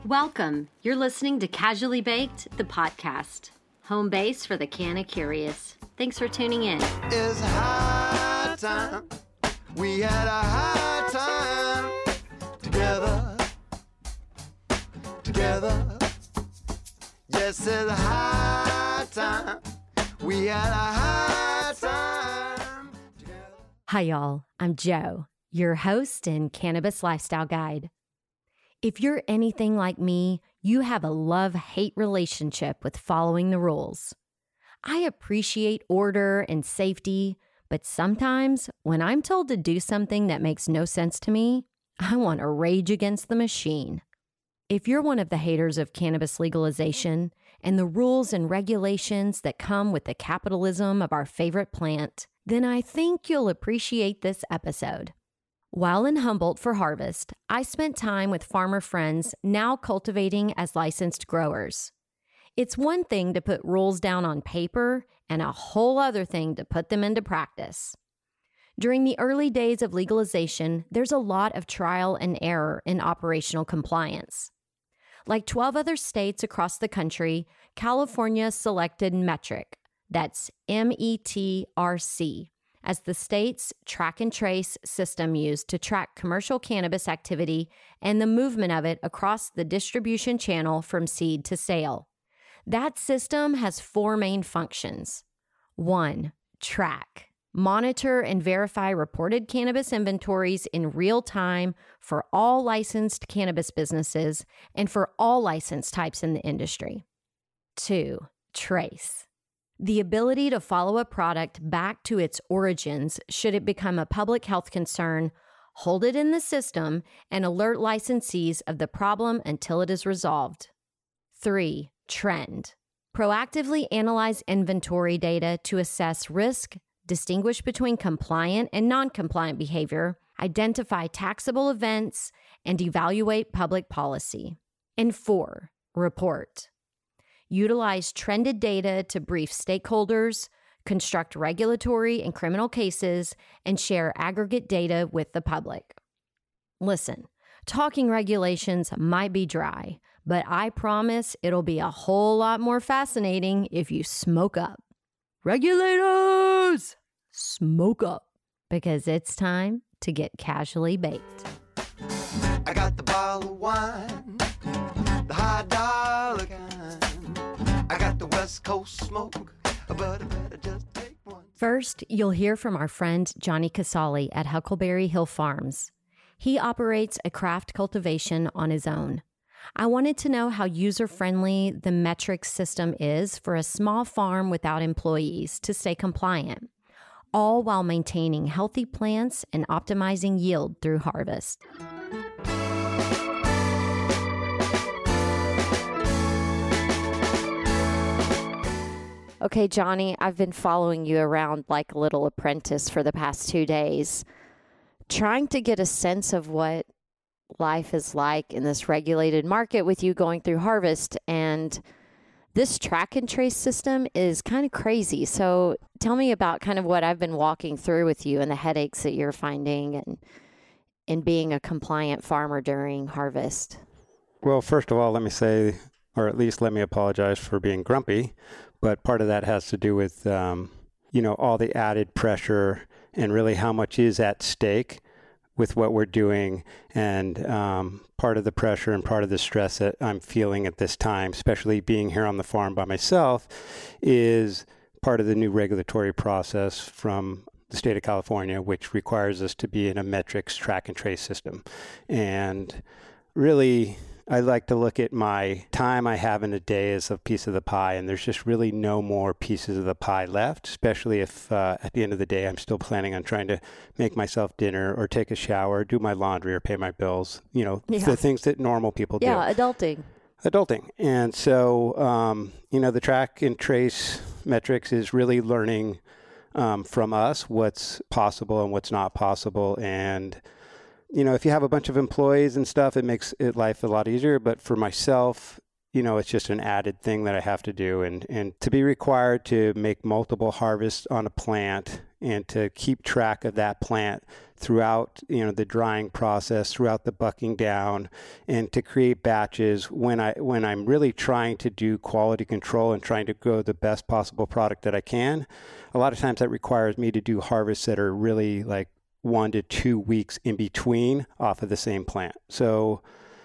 Welcome. You're listening to Casually Baked, the podcast. Home base for the canna curious. Thanks for tuning in. It's high time. We had a high time together. Yes, it's high time. We had a high time together. Hi, y'all. I'm Jo, your host and cannabis lifestyle guide. If you're anything like me, you have a love-hate relationship with following the rules. I appreciate order and safety, but sometimes when I'm told to do something that makes no sense to me, I want to rage against the machine. If you're one of the haters of cannabis legalization and the rules and regulations that come with the capitalism of our favorite plant, then I think you'll appreciate this episode. While in Humboldt for harvest, I spent time with farmer friends now cultivating as licensed growers. It's one thing to put rules down on paper and a whole other thing to put them into practice. During the early days of legalization, there's a lot of trial and error in operational compliance. Like 12 other states across the country, California selected Metrc, that's METRC, as the state's track and trace system used to track commercial cannabis activity and the movement of it across the distribution channel from seed to sale. That system has four main functions. 1. Track. Monitor and verify reported cannabis inventories in real time for all licensed cannabis businesses and for all license types in the industry. 2. Trace. The ability to follow a product back to its origins should it become a public health concern, hold it in the system, and alert licensees of the problem until it is resolved. 3. Trend. Proactively analyze inventory data to assess risk, distinguish between compliant and non-compliant behavior, identify taxable events, and evaluate public policy. And 4. Report. Utilize trended data to brief stakeholders, construct regulatory and criminal cases, and share aggregate data with the public. Listen, talking regulations might be dry, but I promise it'll be a whole lot more fascinating if you smoke up. Regulators, smoke up, because it's time to get casually baked. I got the bottle of wine, the high dollar kind. I got the West Coast smoke, but I better just take one. First, you'll hear from our friend Johnny Casali at Huckleberry Hill Farms. He operates a craft cultivation on his own. I wanted to know how user-friendly the Metrc system is for a small farm without employees to stay compliant, all while maintaining healthy plants and optimizing yield through harvest. Okay, Johnny, I've been following you around like a little apprentice for the past 2 days, trying to get a sense of what life is like in this regulated market with you going through harvest. And this track and trace system is kind of crazy. So tell me about kind of what I've been walking through with you and the headaches that you're finding and in being a compliant farmer during harvest. Well, first of all, let me say, or at least let me apologize for being grumpy. But part of that has to do with, all the added pressure and really how much is at stake with what we're doing. And part of the pressure and part of the stress that I'm feeling at this time, especially being here on the farm by myself, is part of the new regulatory process from the state of California, which requires us to be in a Metrc track and trace system. And really, I like to look at my time I have in a day as a piece of the pie, and there's just really no more pieces of the pie left, especially if at the end of the day I'm still planning on trying to make myself dinner or take a shower, do my laundry or pay my bills, the things that normal people do. Yeah, adulting. And so, the track and trace metrics is really learning from us what's possible and what's not possible. And if you have a bunch of employees and stuff, it makes life a lot easier. But for myself, it's just an added thing that I have to do. And to be required to make multiple harvests on a plant and to keep track of that plant throughout, the drying process, throughout the bucking down, and to create batches when I'm really trying to do quality control and trying to grow the best possible product that I can. A lot of times that requires me to do harvests that are really like 1 to 2 weeks in between off of the same plant. So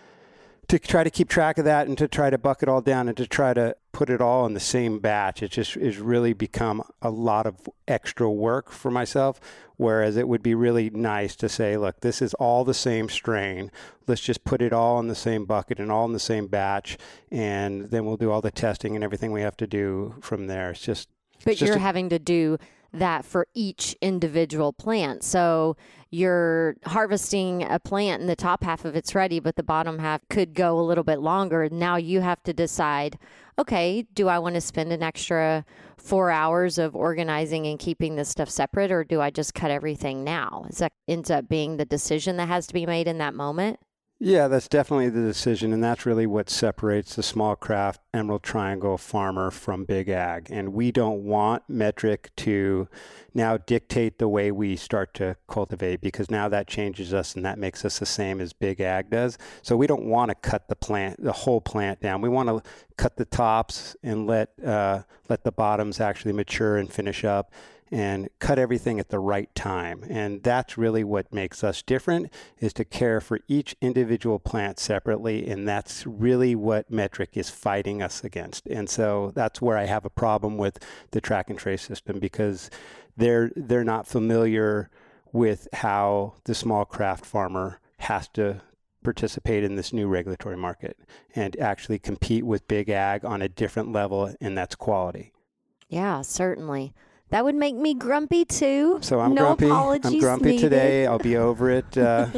to try to keep track of that and to try to buck it all down and to try to put it all in the same batch, it just is really become a lot of extra work for myself. Whereas it would be really nice to say, look, this is all the same strain. Let's just put it all in the same bucket and all in the same batch. And then we'll do all the testing and everything we have to do from there. But you're having to do that for each individual plant. So you're harvesting a plant and the top half of it's ready, but the bottom half could go a little bit longer. Now you have to decide, okay, do I want to spend an extra 4 hours of organizing and keeping this stuff separate, or do I just cut everything now? Is that ends up being the decision that has to be made in that moment? Yeah, that's definitely the decision, and that's really what separates the small craft Emerald Triangle farmer from big ag. And we don't want Metrc to now dictate the way we start to cultivate, because now that changes us and that makes us the same as big ag does. So we don't want to cut the whole plant down. We want to cut the tops and let the bottoms actually mature and finish up, and cut everything at the right time. And that's really what makes us different, is to care for each individual plant separately. And that's really what Metrc is fighting us against. And so that's where I have a problem with the track and trace system, because they're not familiar with how the small craft farmer has to participate in this new regulatory market and actually compete with big ag on a different level, and that's quality. Yeah, certainly. That would make me grumpy too. So I'm no grumpy. Apologies I'm grumpy needed. today. I'll be over it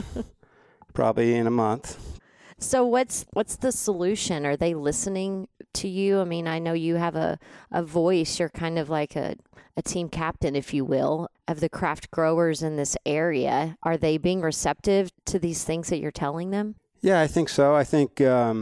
probably in a month. So what's the solution? Are they listening to you? I mean, I know you have a voice. You're kind of like a team captain, if you will, of the craft growers in this area. Are they being receptive to these things that you're telling them? Yeah, I think so. I think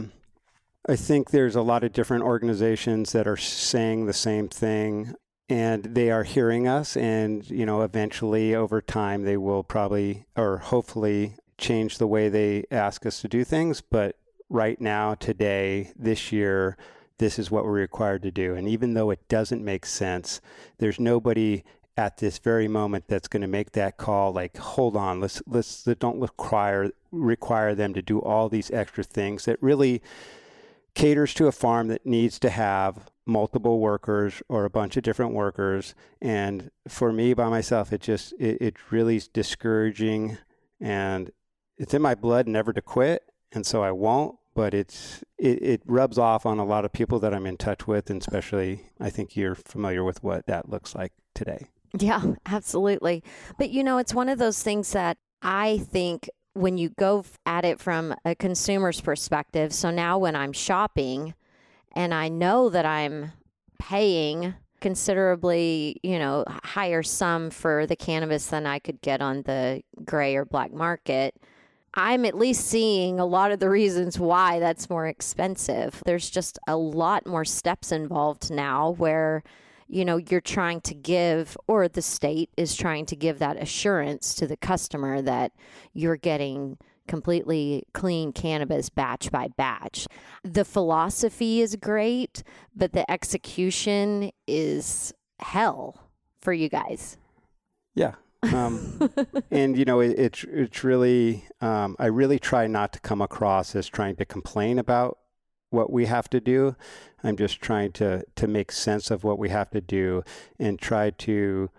there's a lot of different organizations that are saying the same thing, and they are hearing us. And, eventually over time, they will probably, or hopefully, change the way they ask us to do things. But right now, today, this year, this is what we're required to do. And even though it doesn't make sense, there's nobody at this very moment that's going to make that call, like, hold on, let's don't require them to do all these extra things that really caters to a farm that needs to have multiple workers or a bunch of different workers. And for me, by myself, it's really discouraging, and it's in my blood never to quit. And so I won't, but it rubs off on a lot of people that I'm in touch with. And especially, I think you're familiar with what that looks like today. Yeah, absolutely. But it's one of those things that I think when you go at it from a consumer's perspective, so now when I'm shopping and I know that I'm paying considerably, higher sum for the cannabis than I could get on the gray or black market, I'm at least seeing a lot of the reasons why that's more expensive. There's just a lot more steps involved now where, you're trying to give, or the state is trying to give that assurance to the customer that you're getting completely clean cannabis batch by batch. The philosophy is great, but the execution is hell for you guys. Yeah. And, it's really, I really try not to come across as trying to complain about what we have to do. I'm just trying to make sense of what we have to do and try to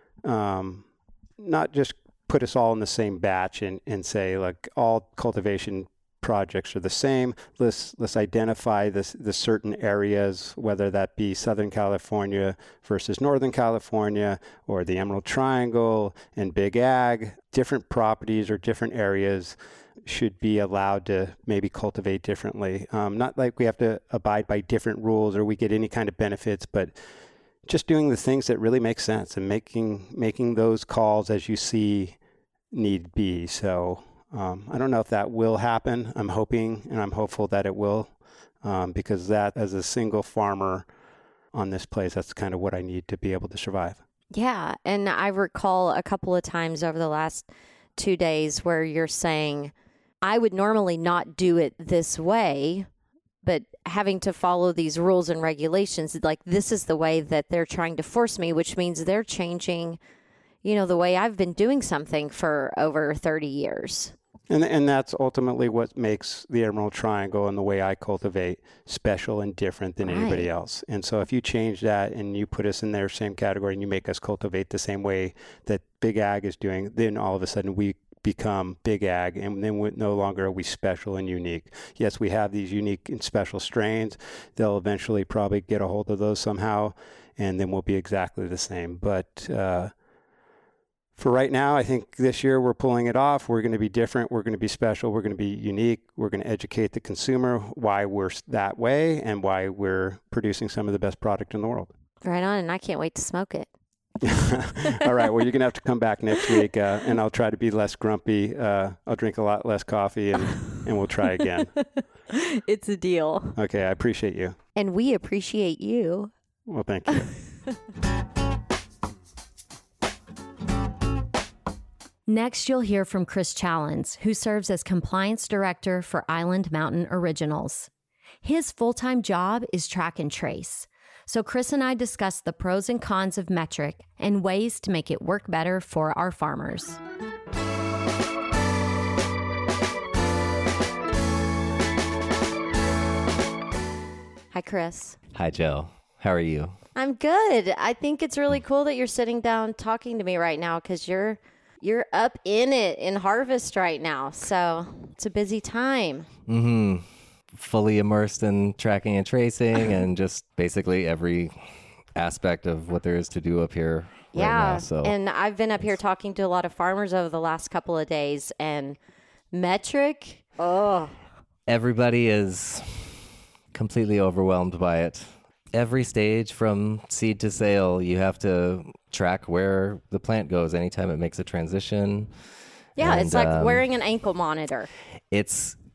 not just put us all in the same batch and say, like, all cultivation projects are the same. Let's identify the certain areas, whether that be Southern California versus Northern California, or the Emerald Triangle and Big Ag. Different properties or different areas should be allowed to maybe cultivate differently. Not like we have to abide by different rules or we get any kind of benefits, but just doing the things that really make sense and making those calls as you see need be. So I don't know if that will happen. I'm hoping and I'm hopeful that it will, because that, as a single farmer on this place, that's kind of what I need to be able to survive. Yeah. And I recall a couple of times over the last 2 days where you're saying, I would normally not do it this way, but having to follow these rules and regulations, like this is the way that they're trying to force me, which means they're changing, the way I've been doing something for over 30 years. And that's ultimately what makes the Emerald Triangle and the way I cultivate special and different than anybody else. And so if you change that and you put us in their same category and you make us cultivate the same way that Big Ag is doing, then all of a sudden we become Big Ag, and then no longer are we special and unique. Yes, we have these unique and special strains. They'll eventually probably get a hold of those somehow, and then we'll be exactly the same. But for right now, I think this year we're pulling it off. We're going to be different. We're going to be special. We're going to be unique. We're going to educate the consumer why we're that way and why we're producing some of the best product in the world. Right on, and I can't wait to smoke it. All right. Well, you're going to have to come back next week, and I'll try to be less grumpy. I'll drink a lot less coffee, and we'll try again. It's a deal. Okay. I appreciate you. And we appreciate you. Well, thank you. Next, you'll hear from Chris Challens, who serves as Compliance Director for Island Mountain Originals. His full-time job is track and trace. So Chris and I discussed the pros and cons of Metrc and ways to make it work better for our farmers. Hi, Chris. Hi, Joe. How are you? I'm good. I think it's really cool that you're sitting down talking to me right now because you're up in it in harvest right now. So it's a busy time. Mm-hmm. Fully immersed in tracking and tracing and just basically every aspect of what there is to do up here right now. So. And I've been up here talking to a lot of farmers over the last couple of days, and Metrc, everybody is completely overwhelmed by it. Every stage from seed to sale, you have to track where the plant goes anytime it makes a transition. Yeah, and, it's like wearing an ankle monitor. It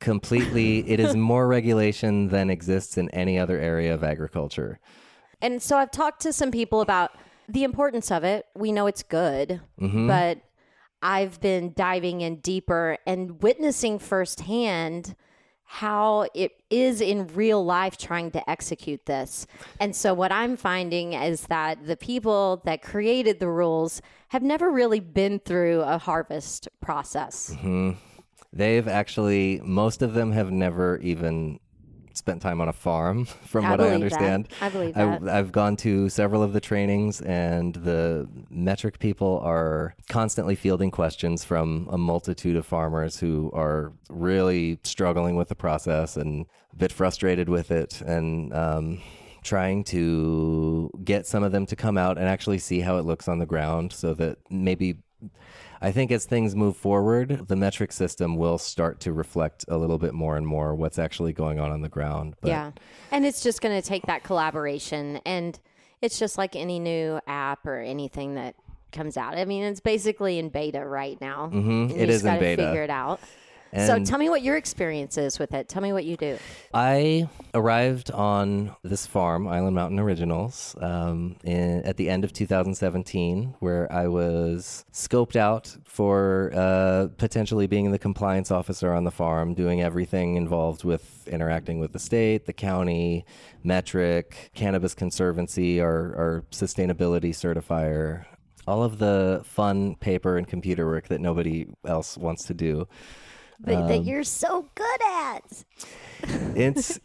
is more regulation than exists in any other area of agriculture. And so I've talked to some people about the importance of it. We know it's good, but I've been diving in deeper and witnessing firsthand how it is in real life trying to execute this. And so what I'm finding is that the people that created the rules have never really been through a harvest process. They've actually, most of them have never even spent time on a farm, from what I understand. I believe that. I've gone to several of the trainings, and the Metrc people are constantly fielding questions from a multitude of farmers who are really struggling with the process and a bit frustrated with it, and trying to get some of them to come out and actually see how it looks on the ground, so that maybe, I think as things move forward, the Metrc system will start to reflect a little bit more and more what's actually going on the ground. But yeah. And it's just going to take that collaboration. And it's just like any new app or anything that comes out. I mean, it's basically in beta right now. It is in beta. Figure it out. And so tell me what your experience is with it. Tell me what you do. I arrived on this farm, Island Mountain Originals, at the end of 2017, where I was scoped out for potentially being the compliance officer on the farm, doing everything involved with interacting with the state, the county, Metrc, Cannabis Conservancy, our sustainability certifier, all of the fun paper and computer work that nobody else wants to do. But that you're so good at. It's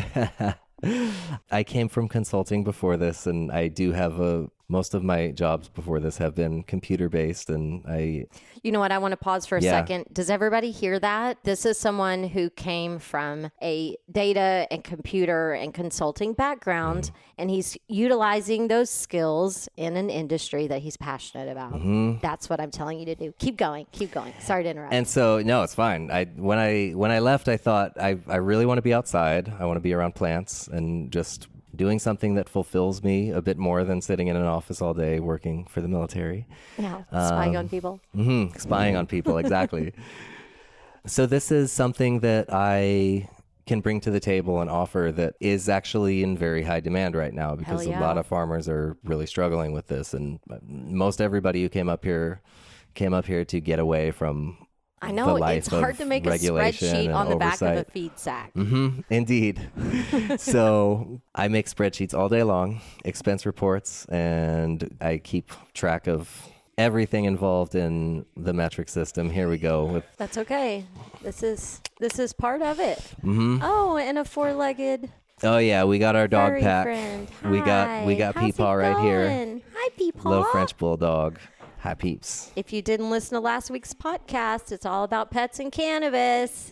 I came from consulting before this, and I do have most of my jobs before this have been computer based, and You know what? I want to pause for a second. Does everybody hear that? This is someone who came from a data and computer and consulting background, and he's utilizing those skills in an industry that he's passionate about. That's what I'm telling you to do. Keep going. Keep going. Sorry to interrupt. And so, no, it's fine. When I left, I thought I really want to be outside. I want to be around plants and just doing something that fulfills me a bit more than sitting in an office all day working for the military. Yeah, spying on people. Spying on people, exactly. So this is something that I can bring to the table and offer that is actually in very high demand right now, because Hell yeah. a lot of farmers are really struggling with this. And most everybody who came up here to get away from I know the life it's hard of to make a regulation spreadsheet and on the back of a oversight. feed sack. Indeed. So I make spreadsheets all day long, expense reports, and I keep track of everything involved in the metric system. Here we go with That's okay. This is part of it. Oh, and a four-legged oh yeah, we got our dog furry pack. friend. We got Hi. How's Peepaw it right here. going? Hi, Peepaw. Little French bulldog. Hi Peeps. If you didn't listen to last week's podcast, it's all about pets and cannabis.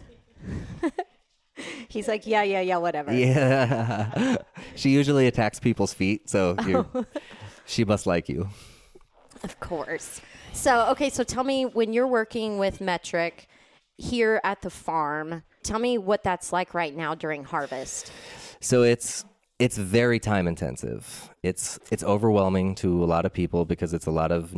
He's like, yeah, whatever. Yeah. She usually attacks people's feet, so she must like you. Of course. So tell me, when you're working with Metric here at the farm, tell me what that's like right now during harvest. So it's very time intensive. It's overwhelming to a lot of people because it's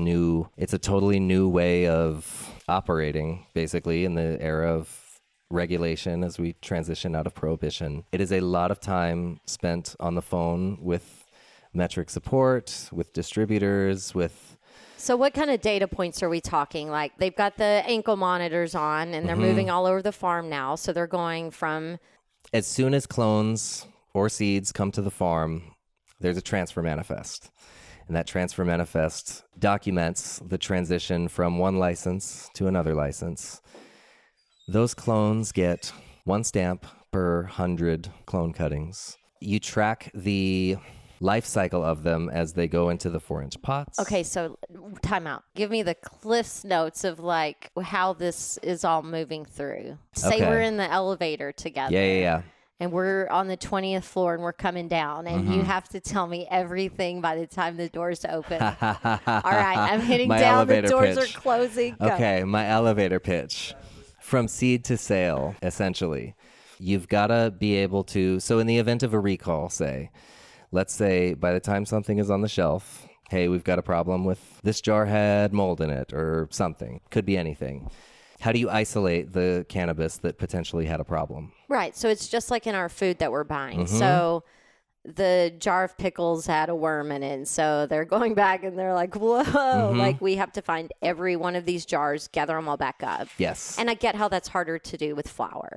a totally new way of operating, basically, in the era of regulation as we transition out of prohibition. It is a lot of time spent on the phone with Metric support, with distributors, with... So what kind of data points are we talking? Like, they've got the ankle monitors on and they're moving all over the farm now. So they're going from... As soon as clones or seeds come to the farm, there's a transfer manifest. And that transfer manifest documents the transition from one license to another license. Those clones get 1 stamp per 100 clone cuttings. You track the life cycle of them as they go into the 4-inch pots. Okay, so time out. Give me the Cliff's notes of like how this is all moving through. Say Okay. we're in the elevator together. Yeah. And we're on the 20th floor and we're coming down and you have to tell me everything by the time the doors open. All right, I'm hitting My down. The elevator doors pitch. are closing. Go. Okay, my elevator pitch. From seed to sale, essentially. You've got to be able to... So in the event of a recall, let's say by the time something is on the shelf, hey, we've got a problem with this jar had mold in it or something. Could be anything. How do you isolate the cannabis that potentially had a problem? Right, so it's just like in our food that we're buying. So the jar of pickles had a worm in it. So they're going back and they're like, whoa, like we have to find every one of these jars, gather them all back up. Yes. And I get how that's harder to do with flour.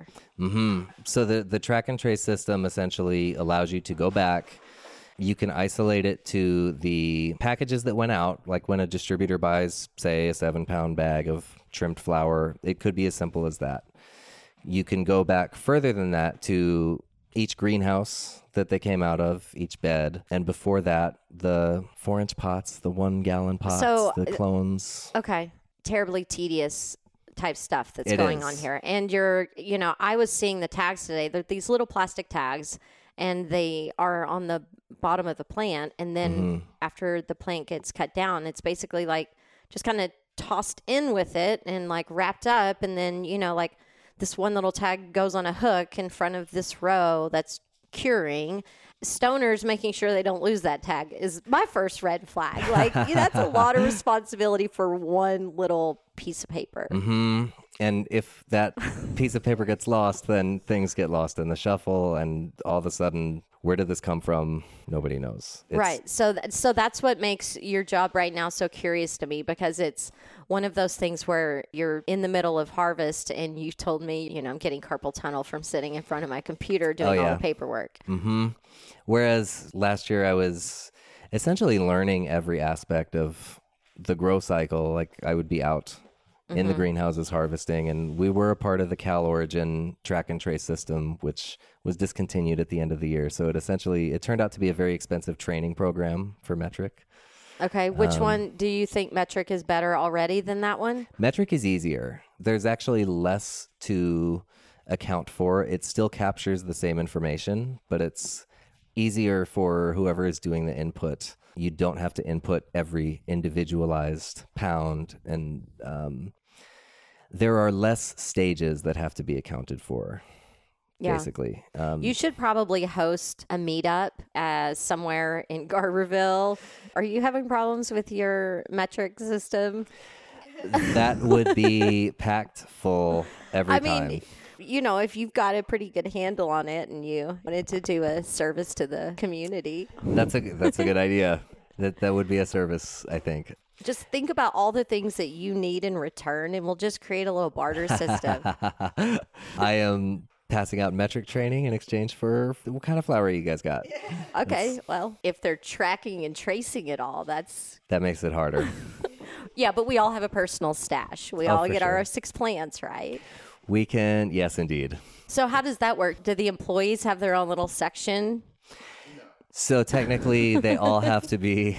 So the track and trace system essentially allows you to go back. You can isolate it to the packages that went out, like when a distributor buys, say, a 7-pound bag of trimmed flour. It could be as simple as that. You can go back further than that to each greenhouse that they came out of, each bed. And before that, the 4-inch pots, the 1-gallon pots, So, the clones. Okay, terribly tedious type stuff that's It going is. on here. And I was seeing the tags today. They're these little plastic tags and they are on the bottom of the plant. And then after the plant gets cut down, it's basically like just kind of tossed in with it and like wrapped up. And then, like this one little tag goes on a hook in front of this row that's curing. Stoners making sure they don't lose that tag is my first red flag. Like, that's a lot of responsibility for one little piece of paper. And if that piece of paper gets lost, then things get lost in the shuffle. And all of a sudden, where did this come from? Nobody knows. Right. So that's what makes your job right now so curious to me, because it's one of those things where you're in the middle of harvest and you told me, I'm getting carpal tunnel from sitting in front of my computer doing all the paperwork. Whereas last year I was essentially learning every aspect of the grow cycle. Like I would be out in the greenhouses harvesting, and we were a part of the Cal Origin track and trace system, which was discontinued at the end of the year. So it turned out to be a very expensive training program for Metric. Okay. Which one do you think Metric is better already than that one? Metric is easier. There's actually less to account for. It still captures the same information, but it's easier for whoever is doing the input. You don't have to input every individualized pound, and there are less stages that have to be accounted for. Yeah. Basically, You should probably host a meetup somewhere in Garberville. Are you having problems with your metric system? that would be packed full every time. if you've got a pretty good handle on it and you wanted to do a service to the community. That's a good idea. That would be a service, I think. Just think about all the things that you need in return, and we'll just create a little barter system. I am passing out metric training in exchange for what kind of flour you guys got. Okay, well, if they're tracking and tracing it all, that makes it harder. Yeah, but we all have a personal stash. We all get our 6 plants, right? We can, yes, indeed. So how does that work? Do the employees have their own little section? So technically, they all have to be.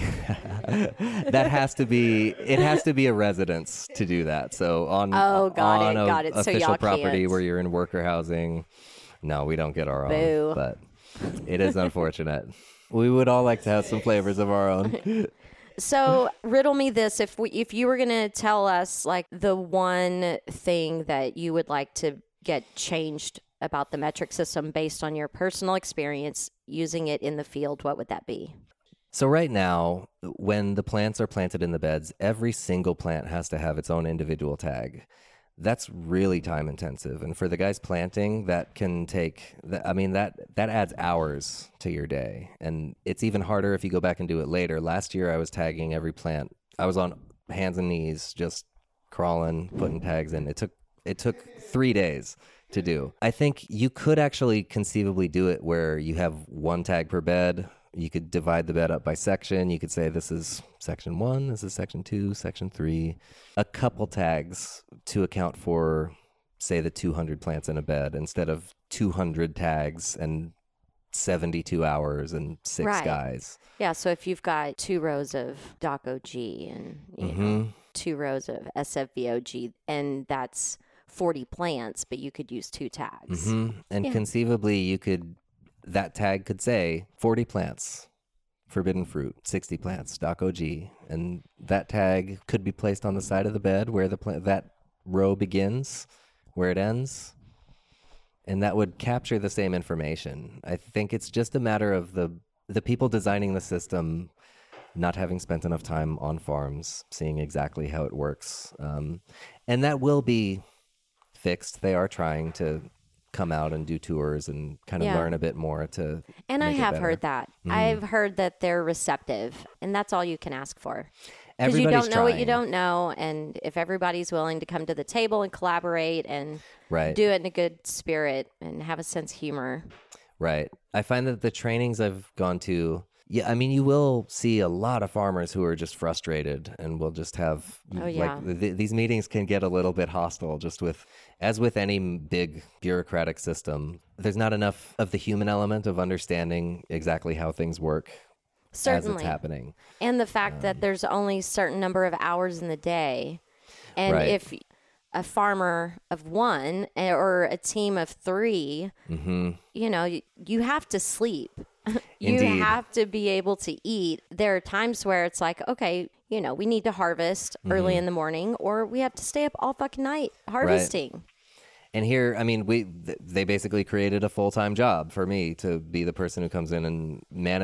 It has to be a residence to do that. So on got it. So official y'all property can't. where you're in worker housing, no, we don't get our Boo. own. But it is unfortunate. We would all like to have some flavors of our own. So riddle me this: if you were going to tell us like the one thing that you would like to get changed about the metric system based on your personal experience using it in the field, what would that be? So right now, when the plants are planted in the beds, every single plant has to have its own individual tag. That's really time intensive. And for the guys planting, that can take, that adds hours to your day. And it's even harder if you go back and do it later. Last year, I was tagging every plant. I was on hands and knees, just crawling, putting tags in. It took 3 days to do. I think you could actually conceivably do it where you have one tag per bed. You could divide the bed up by section. You could say this is section 1, this is section 2, section 3. A couple tags to account for, say, the 200 plants in a bed instead of 200 tags and 72 hours and 6 guys. Yeah, so if you've got 2 rows of DocOG and you know, 2 rows of SFVOG, and that's 40 plants, but you could use 2 tags. And conceivably, that tag could say 40 plants, forbidden fruit, 60 plants, DocOG, and that tag could be placed on the side of the bed where that row begins, where it ends, and that would capture the same information. I think it's just a matter of the people designing the system not having spent enough time on farms, seeing exactly how it works, and that will be fixed. They are trying to come out and do tours and kind of learn a bit more to and I make it have better. heard that. I've heard that they're receptive, and that's all you can ask for. Because you Everybody's don't know what you trying. don't know, and if everybody's willing to come to the table and collaborate and Right. do it in a good spirit and have a sense of humor. Right. I find that the trainings I've gone to, you will see a lot of farmers who are just frustrated and will just have, these meetings can get a little bit hostile just as with any big bureaucratic system. There's not enough of the human element of understanding exactly how things work as it's happening. And the fact that there's only a certain number of hours in the day. And Right. if a farmer of 1 or a team of 3, you have to sleep. You Indeed. have to be able to eat. There are times where it's like, okay, we need to harvest early in the morning, or we have to stay up all fucking night harvesting. And here, they basically created a full-time job for me to be the person who comes in and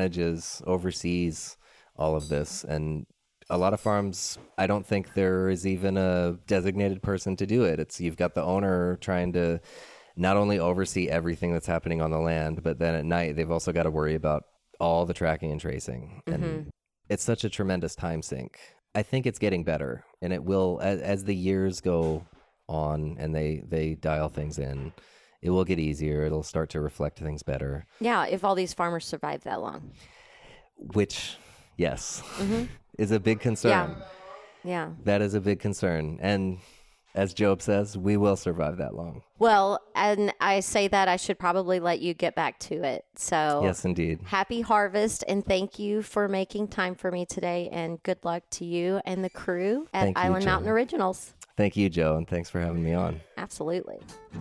oversees all of this. And a lot of farms, I don't think there is even a designated person to do it. You've got the owner trying to not only oversee everything that's happening on the land, but then at night they've also got to worry about all the tracking and tracing. And it's such a tremendous time sink. I think it's getting better, and it will as the years go on and they dial things in. It will get easier. It'll start to reflect things better. Yeah, if all these farmers survive that long. Which, yes, is a big concern. Yeah. That is a big concern. And as Job says, we will survive that long. Well, and I say that I should probably let you get back to it. So yes, indeed. Happy harvest, and thank you for making time for me today, and good luck to you and the crew at Thank you, Island Joe. Mountain Originals. Thank you, Joe, and thanks for having me on. Absolutely.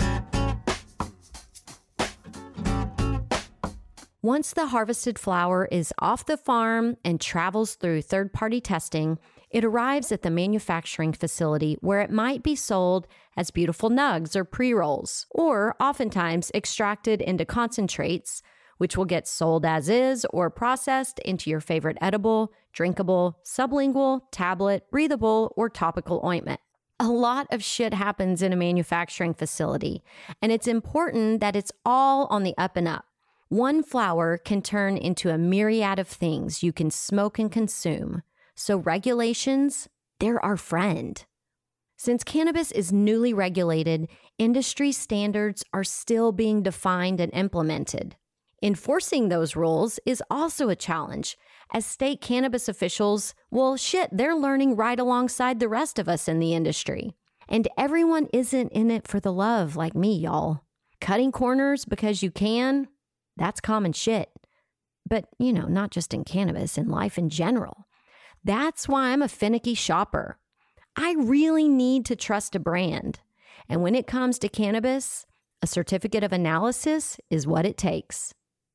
Once the harvested flour is off the farm and travels through third-party testing, it arrives at the manufacturing facility where it might be sold as beautiful nugs or pre-rolls, or oftentimes extracted into concentrates, which will get sold as is or processed into your favorite edible, drinkable, sublingual, tablet, breathable, or topical ointment. A lot of shit happens in a manufacturing facility, and it's important that it's all on the up and up. One flower can turn into a myriad of things you can smoke and consume. So regulations, they're our friend. Since cannabis is newly regulated, industry standards are still being defined and implemented. Enforcing those rules is also a challenge, as state cannabis officials, they're learning right alongside the rest of us in the industry. And everyone isn't in it for the love like me, y'all. Cutting corners because you can, that's common shit. But, not just in cannabis, in life in general. That's why I'm a finicky shopper. I really need to trust a brand. And when it comes to cannabis, a certificate of analysis is what it takes.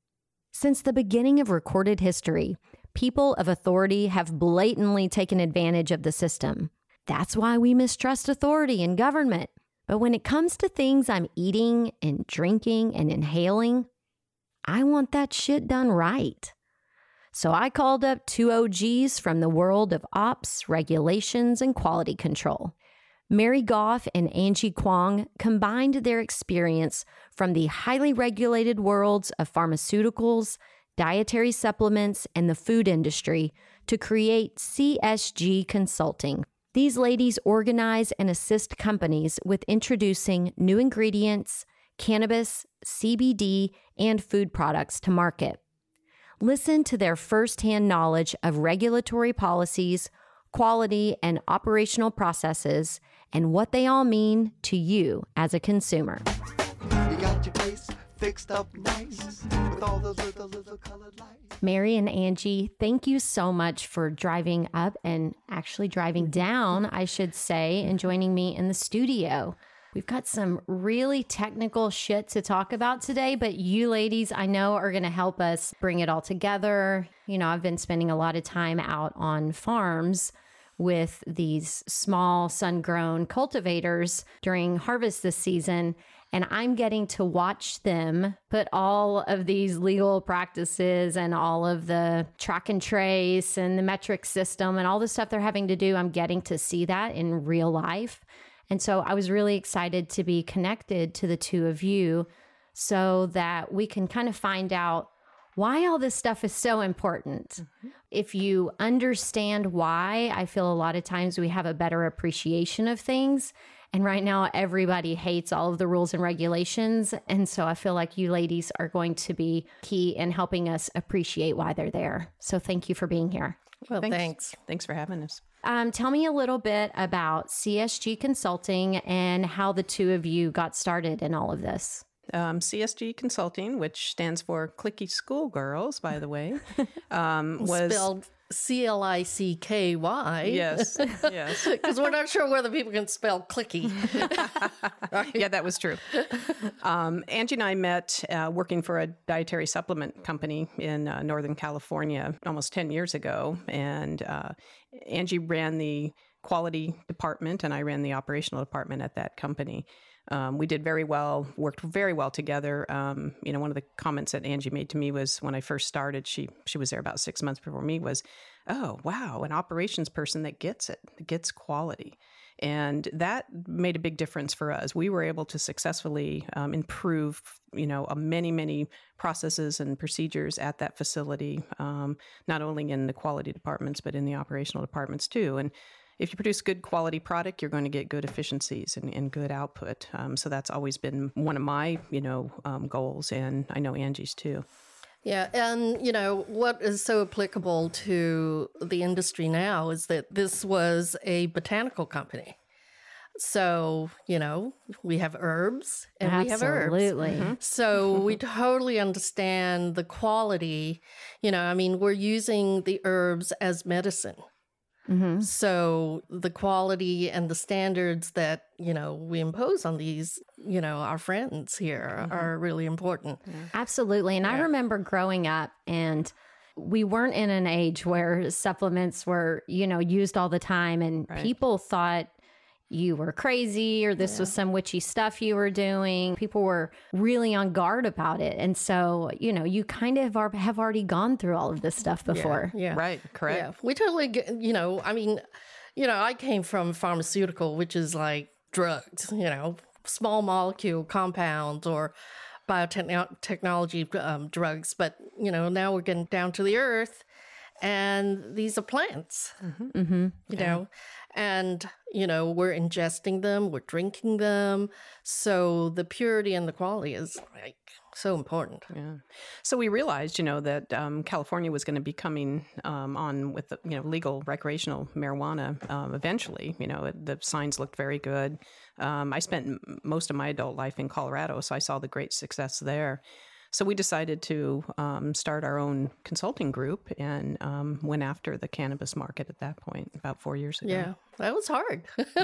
Since the beginning of recorded history, people of authority have blatantly taken advantage of the system. That's why we mistrust authority and government. But when it comes to things I'm eating and drinking and inhaling, I want that shit done right. So I called up two OGs from the world of ops, regulations, and quality control. Mary Goff and Angie Kwong combined their experience from the highly regulated worlds of pharmaceuticals, dietary supplements, and the food industry to create CSG Consulting. These ladies organize and assist companies with introducing new ingredients, cannabis, CBD, and food products to market. Listen to their firsthand knowledge of regulatory policies, quality, and operational processes, and what they all mean to you as a consumer. You got your place fixed up nice with all those little colored lights. Mary and Angie, thank you so much for driving up and actually driving down, I should say, and joining me in the studio. We've got some really technical shit to talk about today, but you ladies, I know, are going to help us bring it all together. I've been spending a lot of time out on farms with these small sun-grown cultivators during harvest this season, and I'm getting to watch them put all of these legal practices and all of the track and trace and the metric system and all the stuff they're having to do. I'm getting to see that in real life. And so I was really excited to be connected to the two of you so that we can kind of find out why all this stuff is so important. Mm-hmm. If you understand why, I feel a lot of times we have a better appreciation of things. And right now, everybody hates all of the rules and regulations. And so I feel like you ladies are going to be key in helping us appreciate why they're there. So thank you for being here. Well, thanks. Thanks for having us. Tell me a little bit about CSG Consulting and how the two of you got started in all of this. CSG Consulting, which stands for Clicky Schoolgirls, by the way, was spelled CLICKY. Yes, yes. Because we're not sure whether people can spell clicky. Yeah, that was true. Angie and I met working for a dietary supplement company in Northern California almost 10 years ago. And Angie ran the quality department and I ran the operational department at that company. We did very well, worked very well together. One of the comments that Angie made to me was when I first started, she was there about 6 months before me, was, oh, wow, an operations person that gets it, gets quality. And that made a big difference for us. We were able to successfully improve, many, many processes and procedures at that facility, not only in the quality departments, but in the operational departments too. And if you produce good quality product, you're going to get good efficiencies and good output. So that's always been one of my, goals, and I know Angie's too. Yeah, and what is so applicable to the industry now is that this was a botanical company. So, we have herbs and we have herbs. Absolutely. Mm-hmm. So we totally understand the quality. We're using the herbs as medicine. Mm-hmm. So the quality and the standards that, we impose on these, our friends here are really important. Yeah. Absolutely. And I remember growing up and we weren't in an age where supplements were, used all the time and people thought you were crazy or this was some witchy stuff you were doing. People were really on guard about it. And so, you kind of have already gone through all of this stuff before. Yeah. Right. Correct. Yeah. We totally, I came from pharmaceutical, which is like drugs, small molecule compounds or biotechnology drugs. But, now we're getting down to the earth, and these are plants, and, we're ingesting them, we're drinking them. So the purity and the quality is like so important. Yeah. So we realized, that California was going to be coming on with, legal recreational marijuana eventually. The signs looked very good. I spent most of my adult life in Colorado, so I saw the great success there. So we decided to start our own consulting group and went after the cannabis market at that point about 4 years ago. Yeah, that was hard.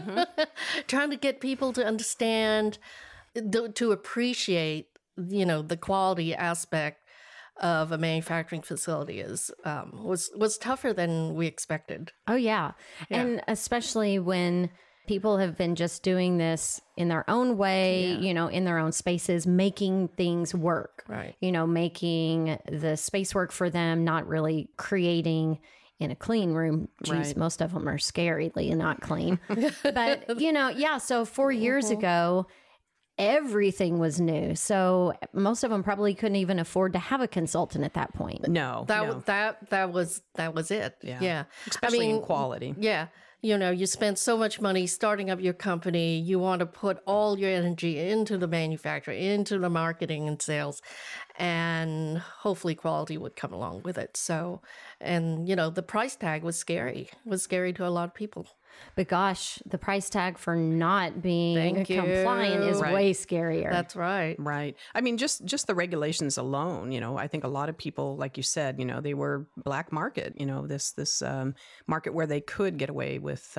Trying to get people to understand, to appreciate, the quality aspect of a manufacturing facility was tougher than we expected. Oh, yeah. And especially when people have been just doing this in their own way, in their own spaces, making things work. Right. Making the space work for them, not really creating in a clean room. Geez, most of them are scarily not clean. But, so 4 years ago, everything was new. So most of them probably couldn't even afford to have a consultant at that point. No. That was it. Yeah. Especially in quality. Yeah. You spend so much money starting up your company. You want to put all your energy into the manufacturing, into the marketing and sales, and hopefully quality would come along with it. So, and the price tag was scary. It was scary to a lot of people. But gosh, the price tag for not being compliant is way scarier. That's right. Right. I mean, just the regulations alone, I think a lot of people, like you said, they were black market, this market where they could get away with,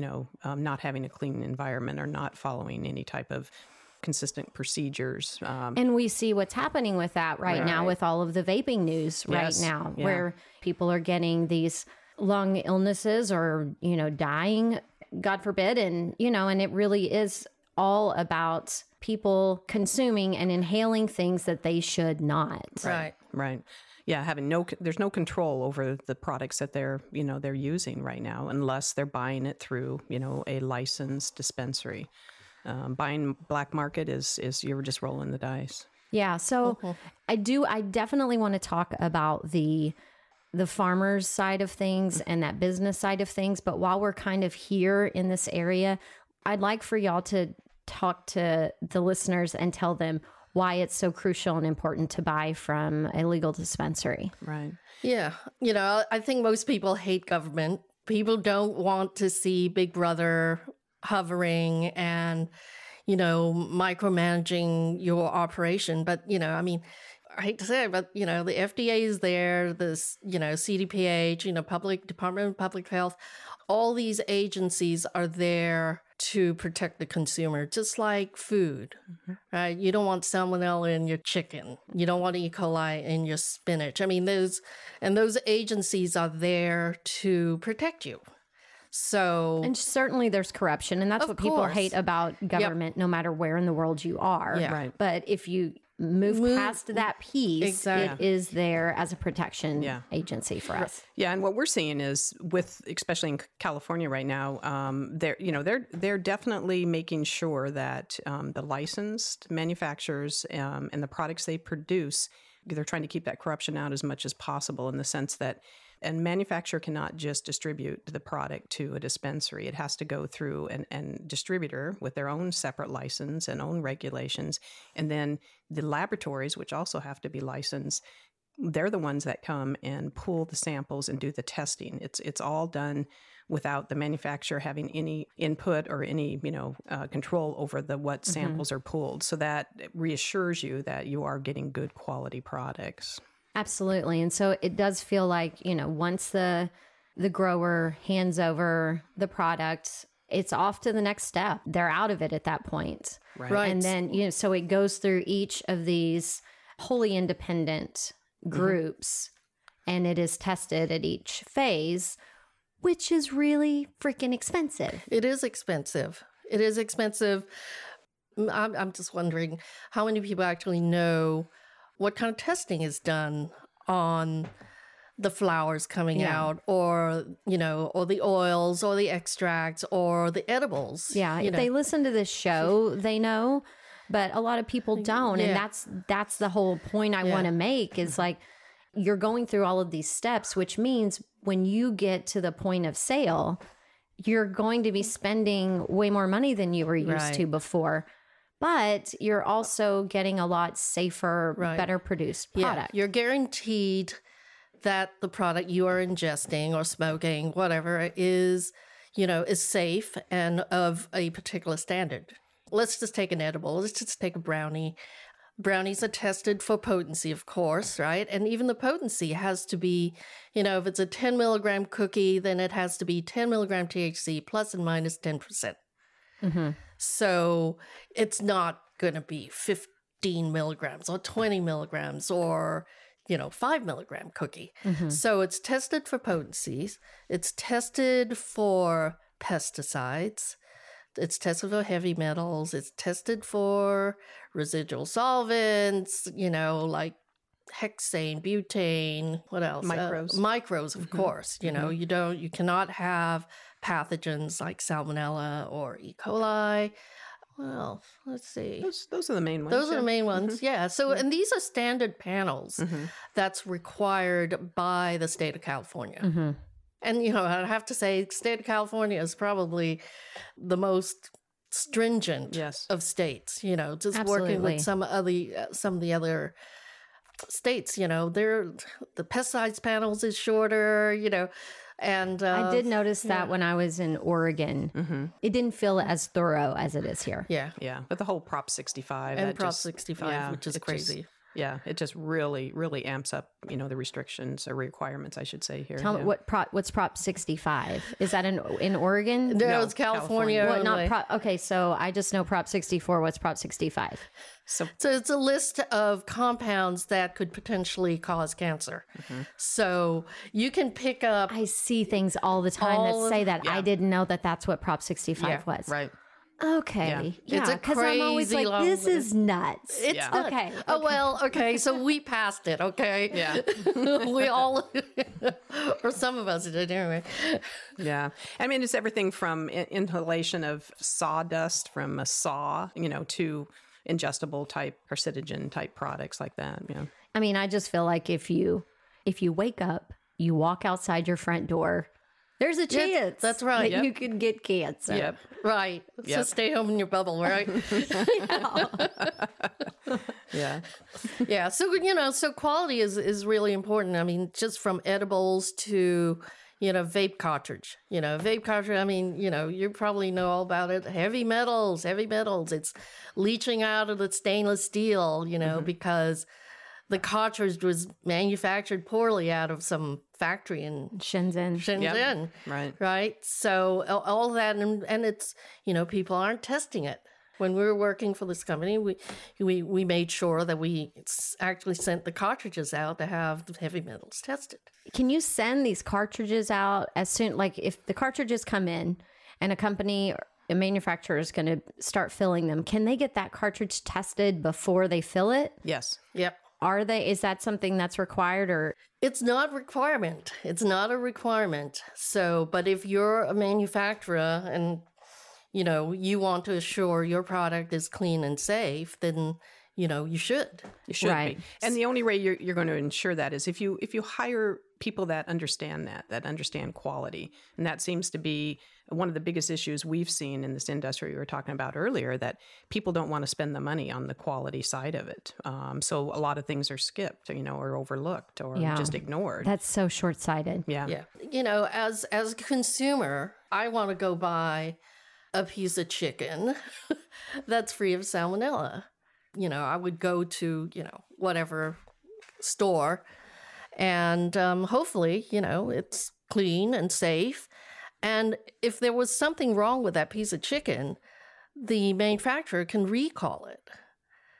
not having a clean environment or not following any type of consistent procedures. And we see what's happening with that right now with all of the vaping news now, where people are getting these lung illnesses or, dying, God forbid. And, and it really is all about people consuming and inhaling things that they should not. Right. Yeah. There's no control over the products that they're using right now, unless they're buying it through, a licensed dispensary. Buying black market is you're just rolling the dice. Yeah. So I definitely want to talk about the farmers side of things and that business side of things. But while we're kind of here in this area, I'd like for y'all to talk to the listeners and tell them why it's so crucial and important to buy from a legal dispensary. Right. Yeah. I think most people hate government. People don't want to see Big Brother hovering and, micromanaging your operation. But, I hate to say it, but, the FDA is there, this, CDPH, Public Department of Public Health, all these agencies are there to protect the consumer, just like food, right? You don't want salmonella in your chicken. You don't want E. coli in your spinach. I mean, those agencies are there to protect you. So, and certainly there's corruption, and that's what people hate about government, no matter where in the world you are. Yeah. Right. But if you move past that piece, it is there as a protection agency for us. Yeah, and what we're seeing is especially in California right now, they're definitely making sure that the licensed manufacturers and the products they produce, they're trying to keep that corruption out as much as possible, in the sense that a manufacturer cannot just distribute the product to a dispensary. It has to go through an distributor with their own separate license and own regulations. And then the laboratories, which also have to be licensed, they're the ones that come and pull the samples and do the testing. It's all done without the manufacturer having any input or any control over what samples are pulled. So that reassures you that you are getting good quality products. Absolutely. And so it does feel like, once the grower hands over the product, it's off to the next step. They're out of it at that point. Right. And then, so it goes through each of these wholly independent groups, and it is tested at each phase, which is really freaking expensive. It is expensive. I'm just wondering how many people actually know what kind of testing is done on the flours coming Yeah. out, or, or the oils or the extracts or the edibles. Yeah, if they listen to this show, they know, but a lot of people don't, and Yeah. that's the whole point I want to make is like you're going through all of these steps, which means when you get to the point of sale, you're going to be spending way more money than you were used Right. to before. But you're also getting a lot safer, Right. better produced Yeah, product. you're guaranteed that the product you are ingesting or smoking, whatever, is safe and of a particular standard. Let's just take an edible. Let's just take a brownie. Brownies are tested for potency, of course, right? And even the potency has to be, if it's a 10 milligram cookie, then it has to be 10 milligram THC plus and minus 10%. Mm-hmm. So it's not going to be 15 milligrams or 20 milligrams or, 5 milligram cookie. Mm-hmm. So it's tested for potencies. It's tested for pesticides. It's tested for heavy metals. It's tested for residual solvents, like hexane, butane, what else? Micros. Micros, of course. You cannot have pathogens like Salmonella or E. coli. Well, let's see. Those are the main ones. Those are yeah. the main ones. Yeah. So, and these are standard panels that's required by the state of California. Mm-hmm. And, I have to say, state of California is probably the most stringent Yes. of states, just working Absolutely. with some of the other states, the pesticides panels is shorter, and I did notice that when I was in Oregon. Mm-hmm. It didn't feel as thorough as it is here. Yeah. Yeah, but the whole Prop 65 And that Prop just- 65, yeah, which is it just- crazy. yeah, it just really, really amps up, the restrictions or requirements, I should say here. Tell me yeah. what's Prop 65? Is that in Oregon? No, it's California. What, not only. Prop? Okay, so I just know Prop 64. What's Prop 65? So So it's a list of compounds that could potentially cause cancer. So you can pick up. I see things all the time All that of- say that. I yeah. didn't know that that's what Prop 65 Yeah, was. right. Okay. Yeah. It's a because I'm always crazy like, long this list. is nuts. It's Yeah. not- Okay, Oh, well, okay. So we passed it, okay? Yeah. We all, or some of us did anyway. Yeah. I mean, it's everything from inhalation of sawdust from a saw, to ingestible type carcinogen type products like that. Yeah. I mean, I just feel like if you wake up, you walk outside your front door, there's a chance that's right. that Yep. you could get cancer. Yep. Right. So Yep. stay home in your bubble, right? Yeah. Yeah. So, so quality is really important. I mean, just from edibles to, vape cartridge. Vape cartridge, I mean, you probably know all about it. Heavy metals. It's leaching out of the stainless steel, because the cartridge was manufactured poorly out of some factory in Shenzhen. Shenzhen. Right. Right. So all that, and it's, people aren't testing it. When we were working for this company, we made sure that we actually sent the cartridges out to have the heavy metals tested. Can you send these cartridges out as soon, like if the cartridges come in and a company, a manufacturer is going to start filling them, can they get that cartridge tested before they fill it? Yes. Yep. Is that something that's required or? It's not a requirement. It's not a requirement. So, but if you're a manufacturer and, you want to assure your product is clean and safe, then, you should. You should Right. be. And the only way you're going to ensure that is if you hire people that understand that understand quality. And that seems to be one of the biggest issues we've seen in this industry we were talking about earlier, that people don't want to spend the money on the quality side of it. So a lot of things are skipped, or overlooked or Yeah. just ignored. That's so short-sighted. Yeah. Yeah. As a consumer, I want to go buy a piece of chicken that's free of salmonella. I would go to, whatever store and hopefully, it's clean and safe. And if there was something wrong with that piece of chicken, the manufacturer can recall it.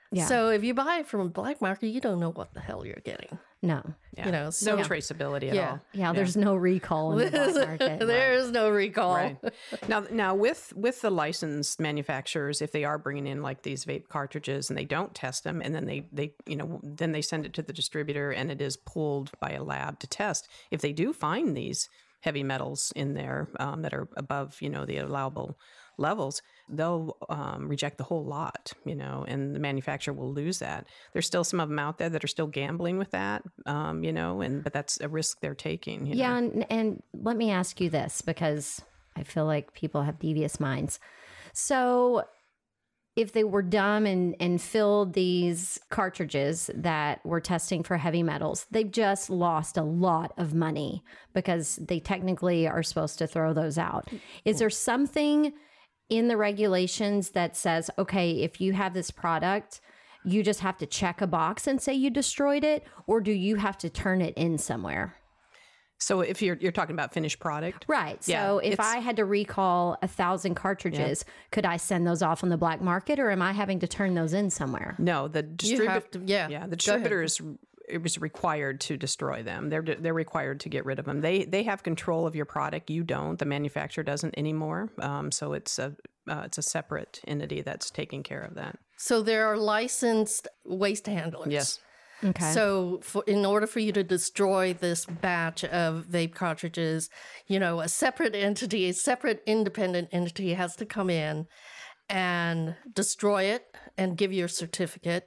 Yeah. So if you buy it from a black market, you don't know what the hell you're getting. No. Yeah. You know, so no traceability at Yeah. all. Yeah, there's no recall in the black market. there is no recall. Right. Now with the licensed manufacturers, if they are bringing in like these vape cartridges and they don't test them, and then then they send it to the distributor and it is pulled by a lab to test. If they do find these heavy metals in there that are above, the allowable levels, they'll reject the whole lot, and the manufacturer will lose that. There's still some of them out there that are still gambling with that, but that's a risk they're taking. Yeah, and let me ask you this, because I feel like people have devious minds. So if they were dumb and filled these cartridges that were testing for heavy metals, they've just lost a lot of money because they technically are supposed to throw those out. Is there something in the regulations that says, okay, if you have this product, you just have to check a box and say you destroyed it, or do you have to turn it in somewhere? So if you're talking about finished product, Right. Yeah, So if I had to recall 1,000 cartridges, could I send those off on the black market, or am I having to turn those in somewhere? no, the distributor, have to- yeah. the Go ahead. distributor it was required to destroy them. They're required to get rid of them. They have control of your product. You don't. The manufacturer doesn't anymore. So it's a separate entity that's taking care of that. So there are licensed waste handlers. Yes. Okay. So in order for you to destroy this batch of vape cartridges, a separate entity, a separate independent entity has to come in and destroy it and give you a certificate,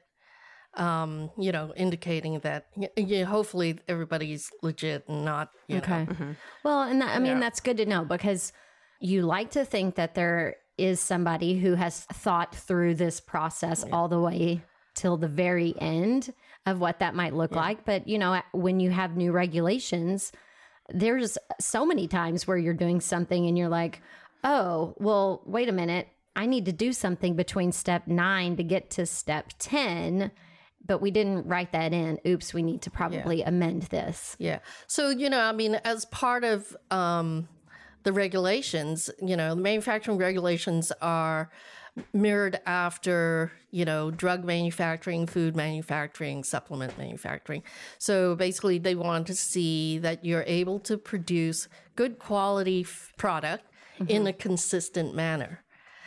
indicating that hopefully everybody's legit and not, Okay. Well, and that's good to know, because you like to think that there is somebody who has thought through this process all the way till the very end of what that might look like. But, when you have new regulations, there's so many times where you're doing something and you're like, oh, well, wait a minute. I need to do something between step 9 to get to step 10, but we didn't write that in. Oops, we need to probably amend this. Yeah. So, as part of the regulations, the manufacturing regulations are mirrored after, drug manufacturing, food manufacturing, supplement manufacturing. So basically they want to see that you're able to produce good quality product in a consistent manner.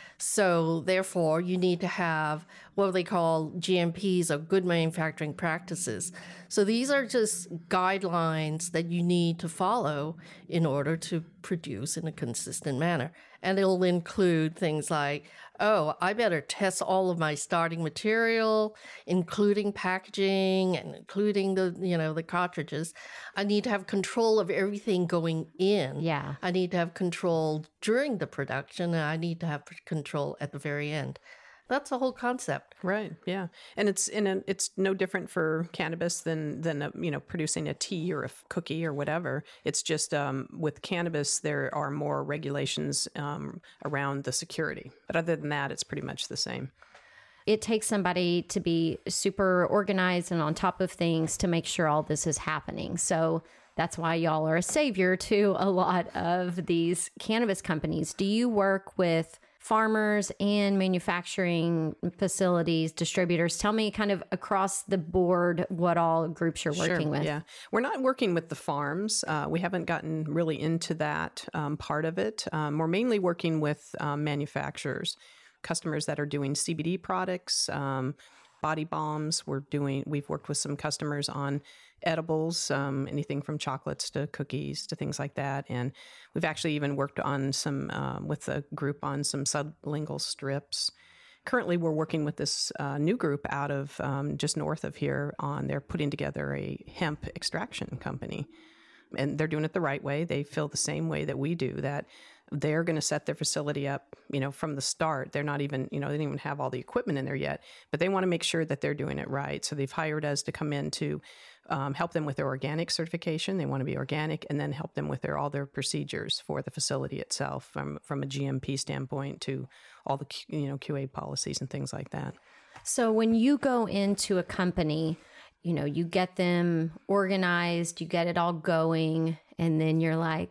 So therefore, you need to have what they call GMPs, or good manufacturing practices. So these are just guidelines that you need to follow in order to produce in a consistent manner. And it'll include things like, oh, I better test all of my starting material, including packaging and including the cartridges. I need to have control of everything going in. Yeah. I need to have control during the production, and I need to have control at the very end. That's the whole concept. Right. Yeah. And it's no different for cannabis than producing a tea or a cookie or whatever. It's just with cannabis there are more regulations around the security. But other than that, it's pretty much the same. It takes somebody to be super organized and on top of things to make sure all this is happening. So that's why y'all are a savior to a lot of these cannabis companies. Do you work with farmers and manufacturing facilities, distributors? Tell me kind of across the board what all groups you're working with. Yeah. We're not working with the farms. We haven't gotten really into that part of it. We're mainly working with manufacturers, customers that are doing CBD products, body bombs. We've worked with some customers on edibles, anything from chocolates to cookies to things like that. And we've actually even worked on some, with a group on some sublingual strips. Currently, we're working with this new group out of just north of here they're putting together a hemp extraction company. And they're doing it the right way. They feel the same way that we do, that they're going to set their facility up, from the start. They're not even, they don't even have all the equipment in there yet, but they want to make sure that they're doing it right. So they've hired us to come in to help them with their organic certification. They want to be organic, and then help them with all their procedures for the facility itself, from a GMP standpoint to all the QA policies and things like that. So when you go into a company, you get them organized, you get it all going, and then you're like,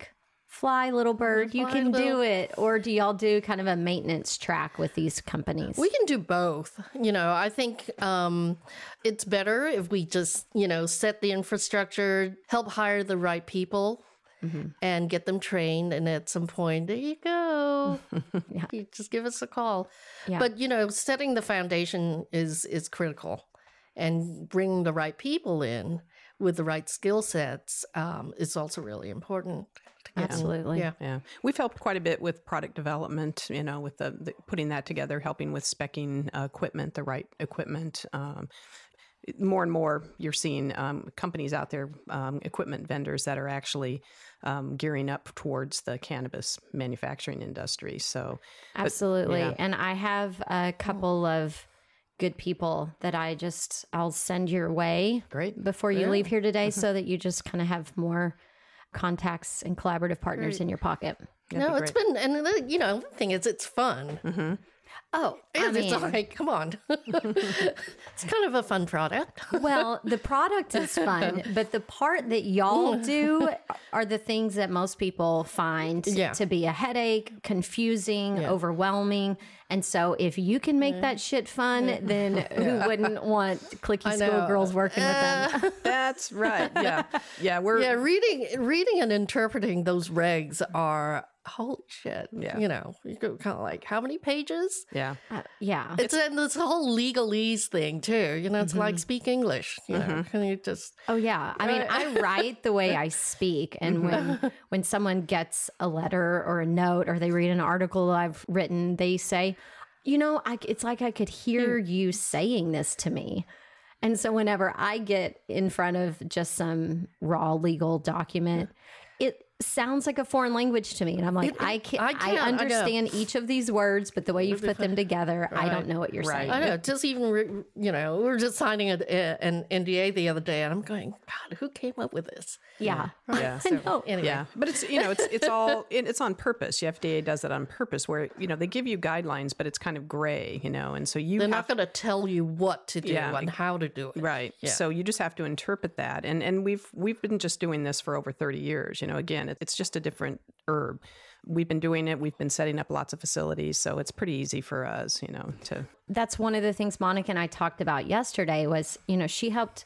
fly, little bird, you Fly, can do little- it? Or do y'all do kind of a maintenance track with these companies? We can do both. I think it's better if we just, set the infrastructure, help hire the right people and get them trained. And at some point, there you go. You just give us a call. Yeah. But, setting the foundation is critical, and bringing the right people in with the right skill sets is also really important. Absolutely. Yeah. Yeah, we've helped quite a bit with product development, with the putting that together, helping with speccing equipment, the right equipment. More and more, you're seeing companies out there, equipment vendors that are actually gearing up towards the cannabis manufacturing industry. So, Absolutely. yeah. And I have a couple of good people that I'll send your way Great. before you leave here today so that you just kind of have more contacts and collaborative partners in your pocket. No, it's been, and the thing is, it's fun. Oh, It's like, come on. It's kind of a fun product. well, the product is fun, but the part that y'all do are the things that most people find to be a headache, confusing, overwhelming. And so if you can make that shit fun, then who wouldn't want clicky schoolgirls working with them? That's right. Yeah, yeah. We're Reading and interpreting those regs are holy shit. Yeah. You go kind of like, how many pages? yeah. Yeah. It's this whole legalese thing too. It's like speak English. And you just Oh yeah. I mean, I write the way I speak, and when someone gets a letter or a note or they read an article I've written, they say, it's like I could hear you saying this to me. And so whenever I get in front of just some raw legal document, it sounds like a foreign language to me, and I'm like, I understand each of these words, but the way you've put them together, I don't know what you're saying. I know, just even, we were just signing an NDA the other day, and I'm going, God, who came up with this? Yeah. Yeah. I know. Anyway. Yeah, but it's all it's on purpose. The FDA does it on purpose, where they give you guidelines, but it's kind of gray, and so They're not going to tell you what to do and how to do it. Right. Yeah. So you just have to interpret that, and we've been just doing this for over 30 years. Again, it's just a different herb. We've been doing it. We've been setting up lots of facilities, so it's pretty easy for us, to. That's one of the things Monica and I talked about yesterday was, she helped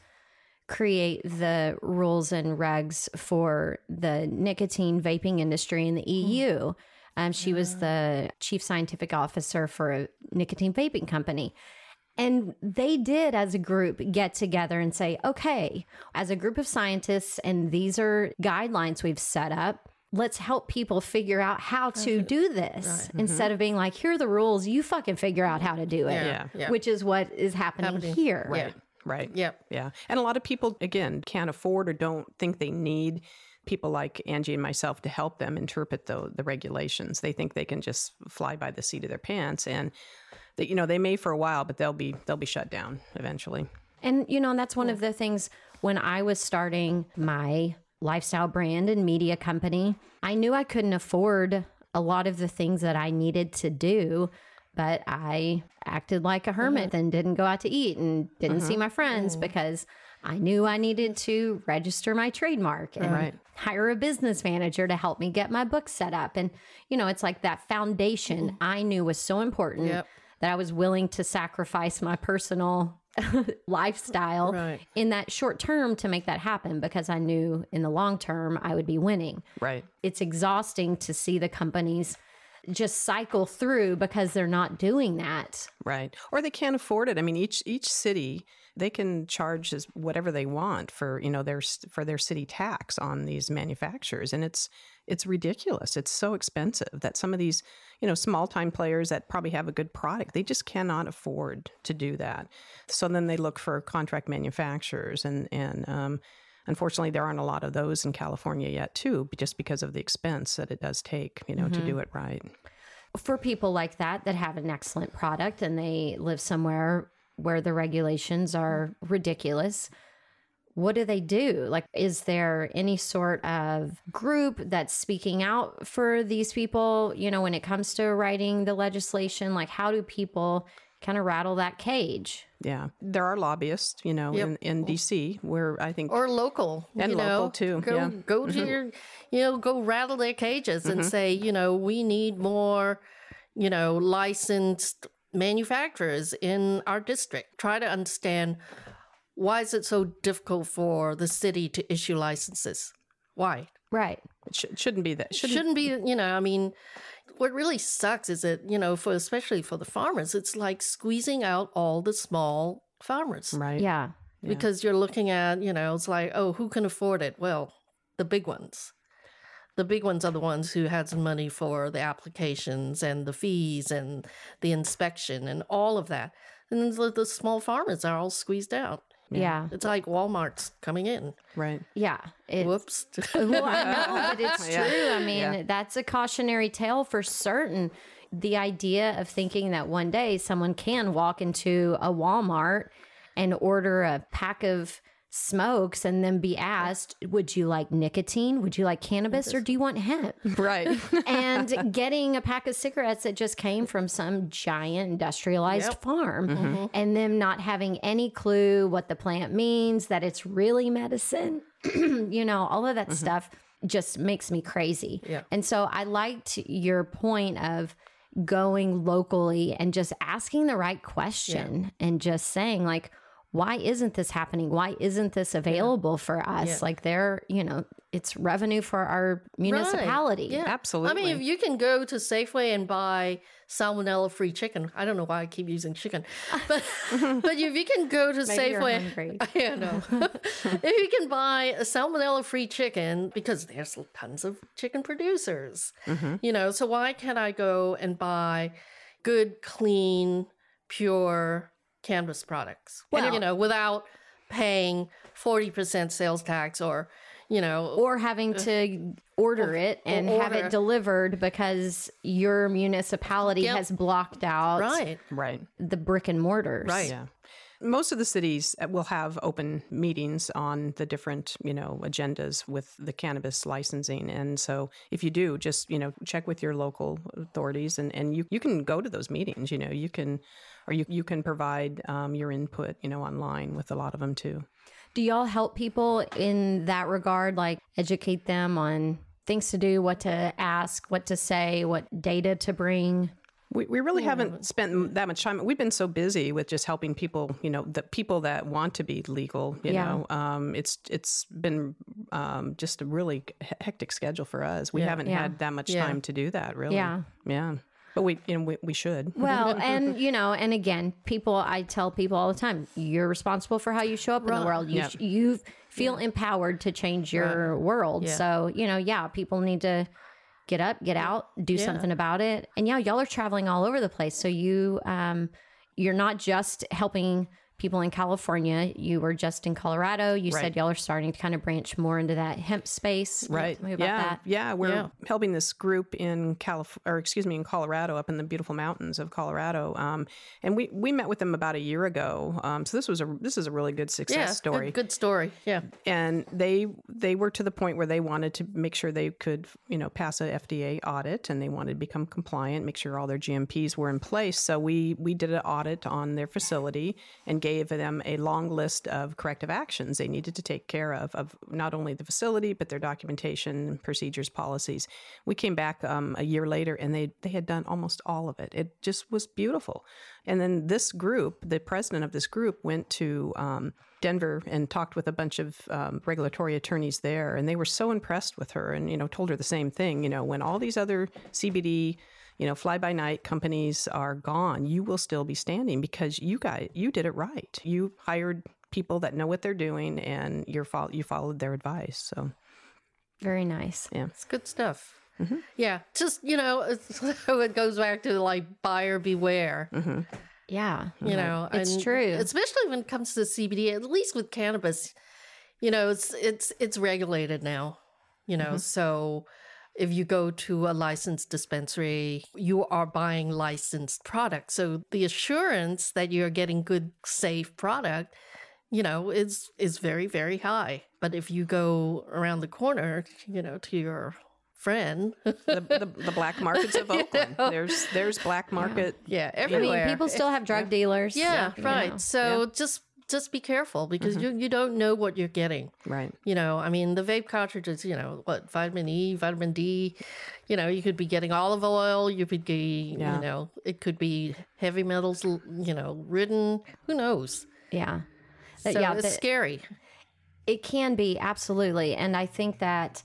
create the rules and regs for the nicotine vaping industry in the EU. She was the chief scientific officer for a nicotine vaping company. And they did, as a group, get together and say, okay, as a group of scientists, and these are guidelines we've set up, let's help people figure out how to do this instead of being like, here are the rules, you fucking figure out how to do it, which is what is happening here. Right. Yeah. Right. Yep. Yeah. And a lot of people, again, can't afford or don't think they need people like Angie and myself to help them interpret the regulations. They think they can just fly by the seat of their pants, and they may for a while, but they'll be shut down eventually. And, that's one of the things when I was starting my lifestyle brand and media company, I knew I couldn't afford a lot of the things that I needed to do, but I acted like a hermit and didn't go out to eat and didn't see my friends because I knew I needed to register my trademark and hire a business manager to help me get my book set up. And, it's like that foundation I knew was so important that I was willing to sacrifice my personal lifestyle in that short term to make that happen, because I knew in the long term I would be winning. Right. It's exhausting to see the companies just cycle through because they're not doing that. Right. Or they can't afford it. I mean, each city, they can charge whatever they want for, their city tax on these manufacturers. And it's ridiculous. It's so expensive that some of these, small time players that probably have a good product, they just cannot afford to do that. So then they look for contract manufacturers, and unfortunately, there aren't a lot of those in California yet, too, just because of the expense that it does take, to do it right. For people like that have an excellent product and they live somewhere where the regulations are ridiculous, what do they do? Like, is there any sort of group that's speaking out for these people, when it comes to writing the legislation? Like, how do people kind of rattle that cage. Yeah, there are lobbyists, you know, in DC where I think or local and local too. Go to your, go rattle their cages and say, we need more, licensed manufacturers in our district. Try to understand, why is it so difficult for the city to issue licenses? Why? Right. It shouldn't be that. Shouldn't be, what really sucks is that, especially for the farmers, it's like squeezing out all the small farmers. Right. Yeah. Because you're looking at, it's like, oh, who can afford it? Well, the big ones. The big ones are the ones who had some money for the applications and the fees and the inspection and all of that. And then the small farmers are all squeezed out. Yeah. It's like Walmart's coming in. Right. Yeah. Whoops. Well, I know, but it's true. I mean, that's a cautionary tale for certain. The idea of thinking that one day someone can walk into a Walmart and order a pack of smokes and then be asked, would you like nicotine? Would you like cannabis? Or do you want hemp? Right. And getting a pack of cigarettes that just came from some giant industrialized farm and them not having any clue what the plant means, that it's really medicine, all of that stuff just makes me crazy. Yeah. And so I liked your point of going locally and just asking the right question and just saying, like, why isn't this happening? Why isn't this available for us? Yeah. Like, it's revenue for our municipality. Right. Yeah. Absolutely. I mean, if you can go to Safeway and buy salmonella-free chicken, I don't know why I keep using chicken, but if you can go to Maybe you're Safeway, hungry. I know. If you can buy a salmonella-free chicken, because there's tons of chicken producers, so why can't I go and buy good, clean, pure cannabis products? Well, without paying 40% sales tax or having to order it and have it delivered because your municipality has blocked out Right. the brick and mortars. Right. Yeah. Most of the cities will have open meetings on the different, agendas with the cannabis licensing. And so if you do, just, check with your local authorities and you can go to those meetings, you can provide your input, online with a lot of them too. Do y'all help people in that regard, like educate them on things to do, what to ask, what to say, what data to bring? We really haven't spent that much time. We've been so busy with just helping people, the people that want to be legal, you know. It's been just a really hectic schedule for us. We haven't had that much time to do that, really. Yeah. But we should. Well, and and again, I tell people all the time, you're responsible for how you show up in the world. You feel empowered to change your world. Yeah. So, people need to get up, get out, do something about it. And y'all are traveling all over the place. So you're not just helping people in California. You were just in Colorado. You said y'all are starting to kind of branch more into that hemp space. Right. Tell me about that. Yeah. We're helping this group in Colorado, up in the beautiful mountains of Colorado. And we met with them about a year ago. So this is a really good success story. Good story. Yeah. And they were to the point where they wanted to make sure they could, pass a FDA audit, and they wanted to become compliant, make sure all their GMPs were in place. So we did an audit on their facility and gave them a long list of corrective actions they needed to take care of not only the facility, but their documentation, procedures, policies. We came back a year later, and they had done almost all of it. It just was beautiful. And then this group, the president of this group, went to Denver and talked with a bunch of regulatory attorneys there, and they were so impressed with her and, told her the same thing. When all these other CBD fly-by-night companies are gone, you will still be standing because you did it right. You hired people that know what they're doing, and you followed their advice. So, very nice. Yeah, it's good stuff. Mm-hmm. Yeah, just it goes back to like buyer beware. Mm-hmm. Yeah, it's true. Especially when it comes to CBD, at least with cannabis, it's regulated now. So. If you go to a licensed dispensary, you are buying licensed products. So the assurance that you're getting good, safe product, is very, very high. But if you go around the corner, to your friend. The black markets of Oakland. There's black market. Yeah, I everywhere. mean, people still have drug dealers. Yeah, you right. know. So just be careful because you don't know what you're getting. Right. You know, I mean, the vape cartridges, you know, what, vitamin E, vitamin D, you know, you could be getting olive oil, you could be, Yeah. you know, it could be heavy metals, you know, ridden, who knows? Yeah. So Yeah, it's scary. It can be, absolutely. And I think that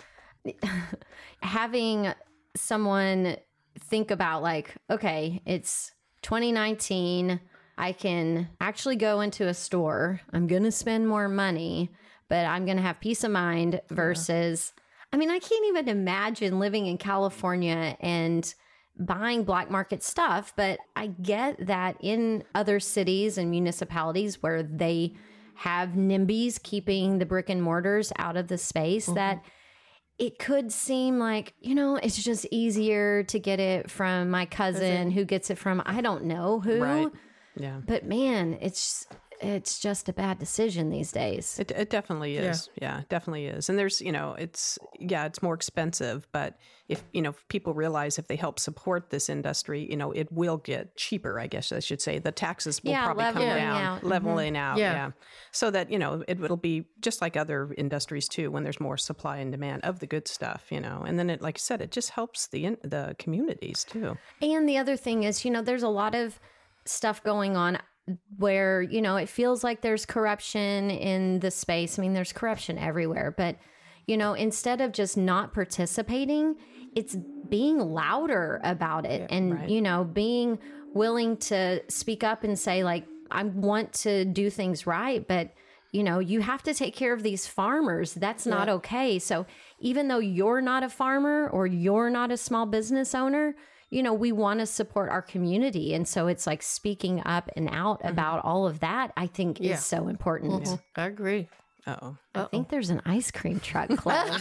having someone think about, like, okay, it's 2019. I can actually go into a store. I'm going to spend more money, but I'm going to have peace of mind versus, I mean, I can't even imagine living in California and buying black market stuff, but I get that in other cities and municipalities where they have NIMBYs keeping the brick and mortars out of the space, that it could seem like, you know, it's just easier to get it from my cousin who gets it from, I don't know who. Right. Yeah. But man, it's just a bad decision these days. It definitely is. Yeah, it definitely is. And there's, you know, it's more expensive, but if people realize if they help support this industry, you know, it will get cheaper, I guess I should say. The taxes will probably come leveling down, out. leveling out. Yeah. Yeah. So that, you know, it'll be just like other industries too, when there's more supply and demand of the good stuff, you know. And then it, like I said, it just helps the communities too. And the other thing is, you know, there's a lot of stuff going on where, you know, it feels like there's corruption in the space. I mean, there's corruption everywhere, but, you know, instead of just not participating, it's being louder about it and, you know, being willing to speak up and say, like, I want to do things right, but, you know, you have to take care of these farmers. That's not okay. So even though you're not a farmer or you're not a small business owner, you know, we want to support our community. And so it's like speaking up and out about all of that, I think is so important. I agree. Uh-oh. I think there's an ice cream truck close.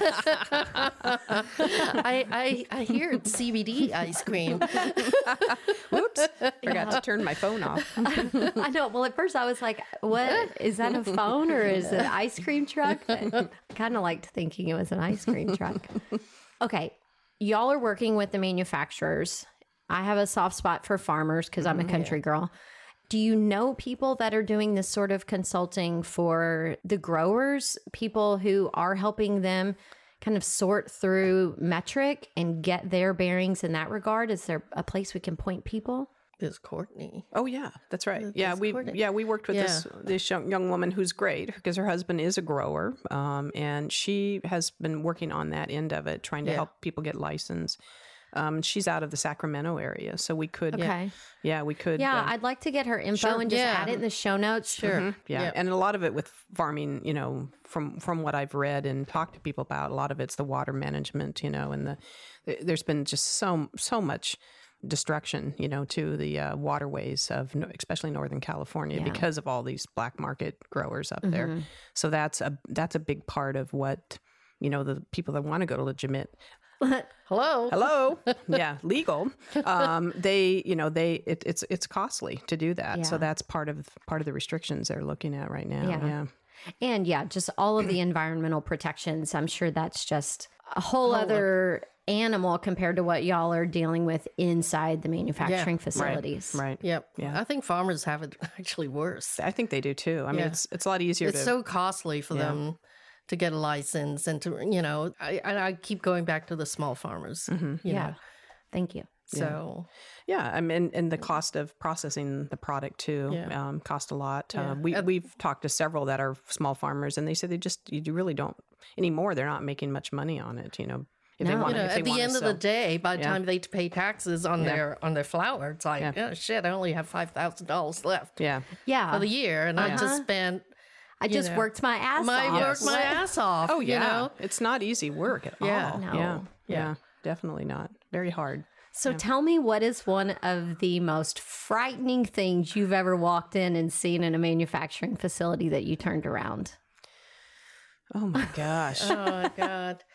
I hear it's CBD ice cream. Whoops. Forgot to turn my phone off. I know. Well, at first I was like, what? Is that a phone or is it an ice cream truck? I kind of liked thinking it was an ice cream truck. Okay. Y'all are working with the manufacturers. I have a soft spot for farmers because I'm a country girl. Do you know people that are doing this sort of consulting for the growers, people who are helping them kind of sort through metric and get their bearings in that regard? Is there a place we can point people? Is Courtney. Oh yeah, that's right. Yeah, Courtney. we worked with this young woman who's great because her husband is a grower, and she has been working on that end of it, trying to help people get licensed. She's out of the Sacramento area, so we could. Okay. Yeah, we could. Yeah, I'd like to get her info and just add it in the show notes. Sure. Yeah, and a lot of it with farming, you know, from what I've read and talked to people about, a lot of it's the water management, you know, and there's been just so much destruction, you know, to the waterways of especially Northern California because of all these black market growers up there. So that's a big part of what, you know, the people that want to go to legitimate. Hello. Yeah. Legal. It's costly to do that. Yeah. So that's part of the restrictions they're looking at right now. Yeah. And just all of the environmental protections. I'm sure that's just a whole other animal compared to what y'all are dealing with inside the manufacturing facilities. Right. Yep. Yeah. I think farmers have it actually worse. I think they do too. I mean, it's a lot easier It's so costly for them to get a license and to, you know, I keep going back to the small farmers, you know. Thank you. So, yeah, I mean, and the cost of processing the product too cost a lot. We've talked to several that are small farmers, and they say you really don't anymore. They're not making much money on it, you know. If they want, at the end of the day, by the time they pay taxes on their flour, it's like, oh shit, I only have $5,000 left. Yeah. For the year, and I just spent. I just worked my ass off. Worked my ass off. Oh yeah, you know? It's not easy work at all. No. Yeah, definitely not. Very hard. So tell me, what is one of the most frightening things you've ever walked in and seen in a manufacturing facility that you turned around? Oh my gosh. Oh my God.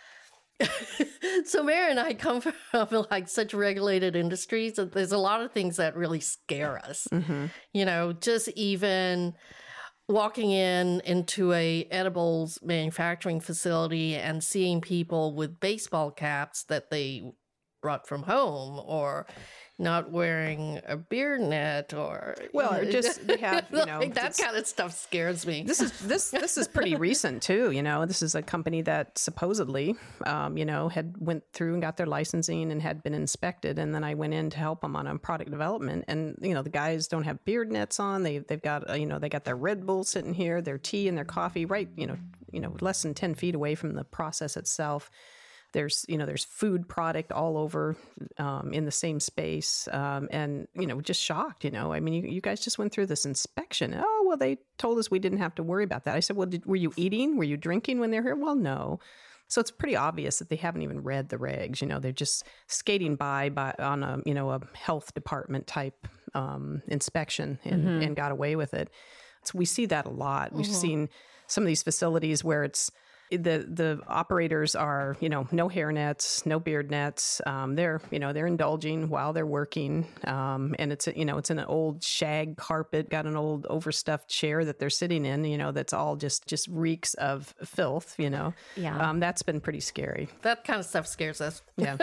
So Mary and I come from like such regulated industries that there's a lot of things that really scare us. You know, just even walking into a edibles manufacturing facility and seeing people with baseball caps that they brought from home, or not wearing a beard net, or Well, or just they have, like that kind of stuff scares me. This is pretty recent too. This is a company that supposedly, had went through and got their licensing and had been inspected, and then I went in to help them on a product development. And the guys don't have beard nets on. They've got they got their Red Bull sitting here, their tea and their coffee right less than 10 feet away from the process itself. There's food product all over in the same space, and just shocked. I mean, you guys just went through this inspection. Oh well, they told us we didn't have to worry about that. I said, well, were you eating? Were you drinking when they're here? Well, no. So it's pretty obvious that they haven't even read the regs. They're just skating by on a health department type inspection and got away with it. So we see that a lot. We've seen some of these facilities where it's the operators are, no hair nets, no beard nets. They're indulging while they're working. And it's an old shag carpet, got an old overstuffed chair that they're sitting in, that's all just reeks of filth, Yeah. That's been pretty scary. That kind of stuff scares us. Yeah.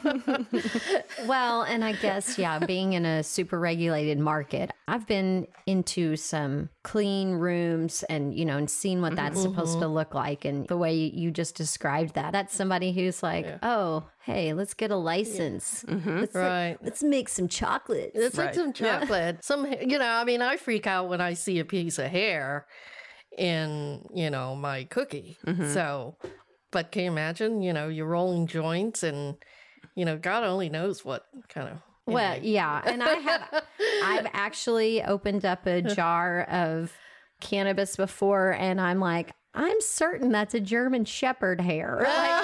Well, and I guess, being in a super regulated market, I've been into some clean rooms and, and seen what that's supposed to look like. And the way you just described that's somebody who's like, oh, hey, let's get a license. Let's make some chocolate. Let's make some chocolate. Some, I freak out when I see a piece of hair in, my cookie. So, but can you imagine, you're rolling joints and, God only knows what kind of. Well, yeah. And I've actually opened up a jar of cannabis before, and I'm like, I'm certain that's a German Shepherd hair.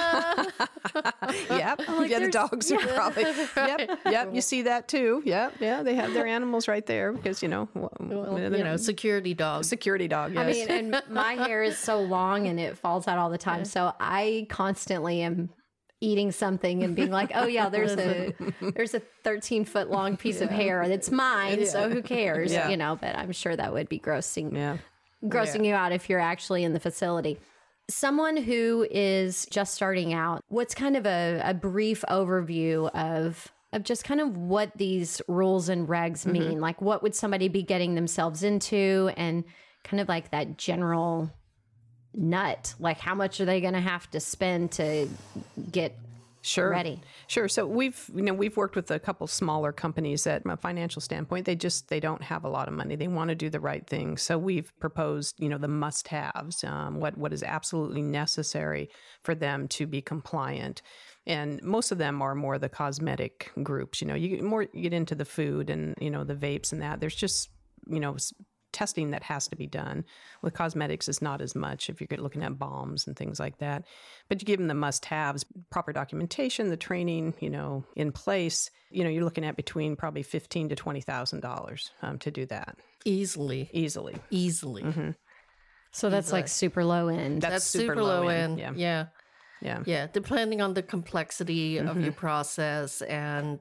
Yep. The dogs are probably. Yep. You see that too. Yep. Yeah. They have their animals right there because security dog. Security dog. Yes. I mean, and my hair is so long and it falls out all the time, so I constantly am eating something and being like, oh yeah, there's a 13-foot long piece of hair that's mine, so who cares? But I'm sure that would be grossing you out if you're actually in the facility. Someone who is just starting out, what's kind of a brief overview of just kind of what these rules and regs mean? Like, what would somebody be getting themselves into, and kind of like that general nut, like how much are they going to have to spend to get ready? Sure. So we've worked with a couple smaller companies that, from a financial standpoint, they don't have a lot of money. They want to do the right thing. So we've proposed, the must-haves, what is absolutely necessary for them to be compliant. And most of them are more the cosmetic groups. You get into the food and, the vapes and that. There's just, testing that has to be done. With cosmetics, is not as much if you're looking at balms and things like that. But you give them the must-haves, proper documentation, the training, in place. You're looking at between probably $15,000 to $20,000 to do that. Easily. So that's like super low end. That's super low end. Yeah. Depending on the complexity of your process and,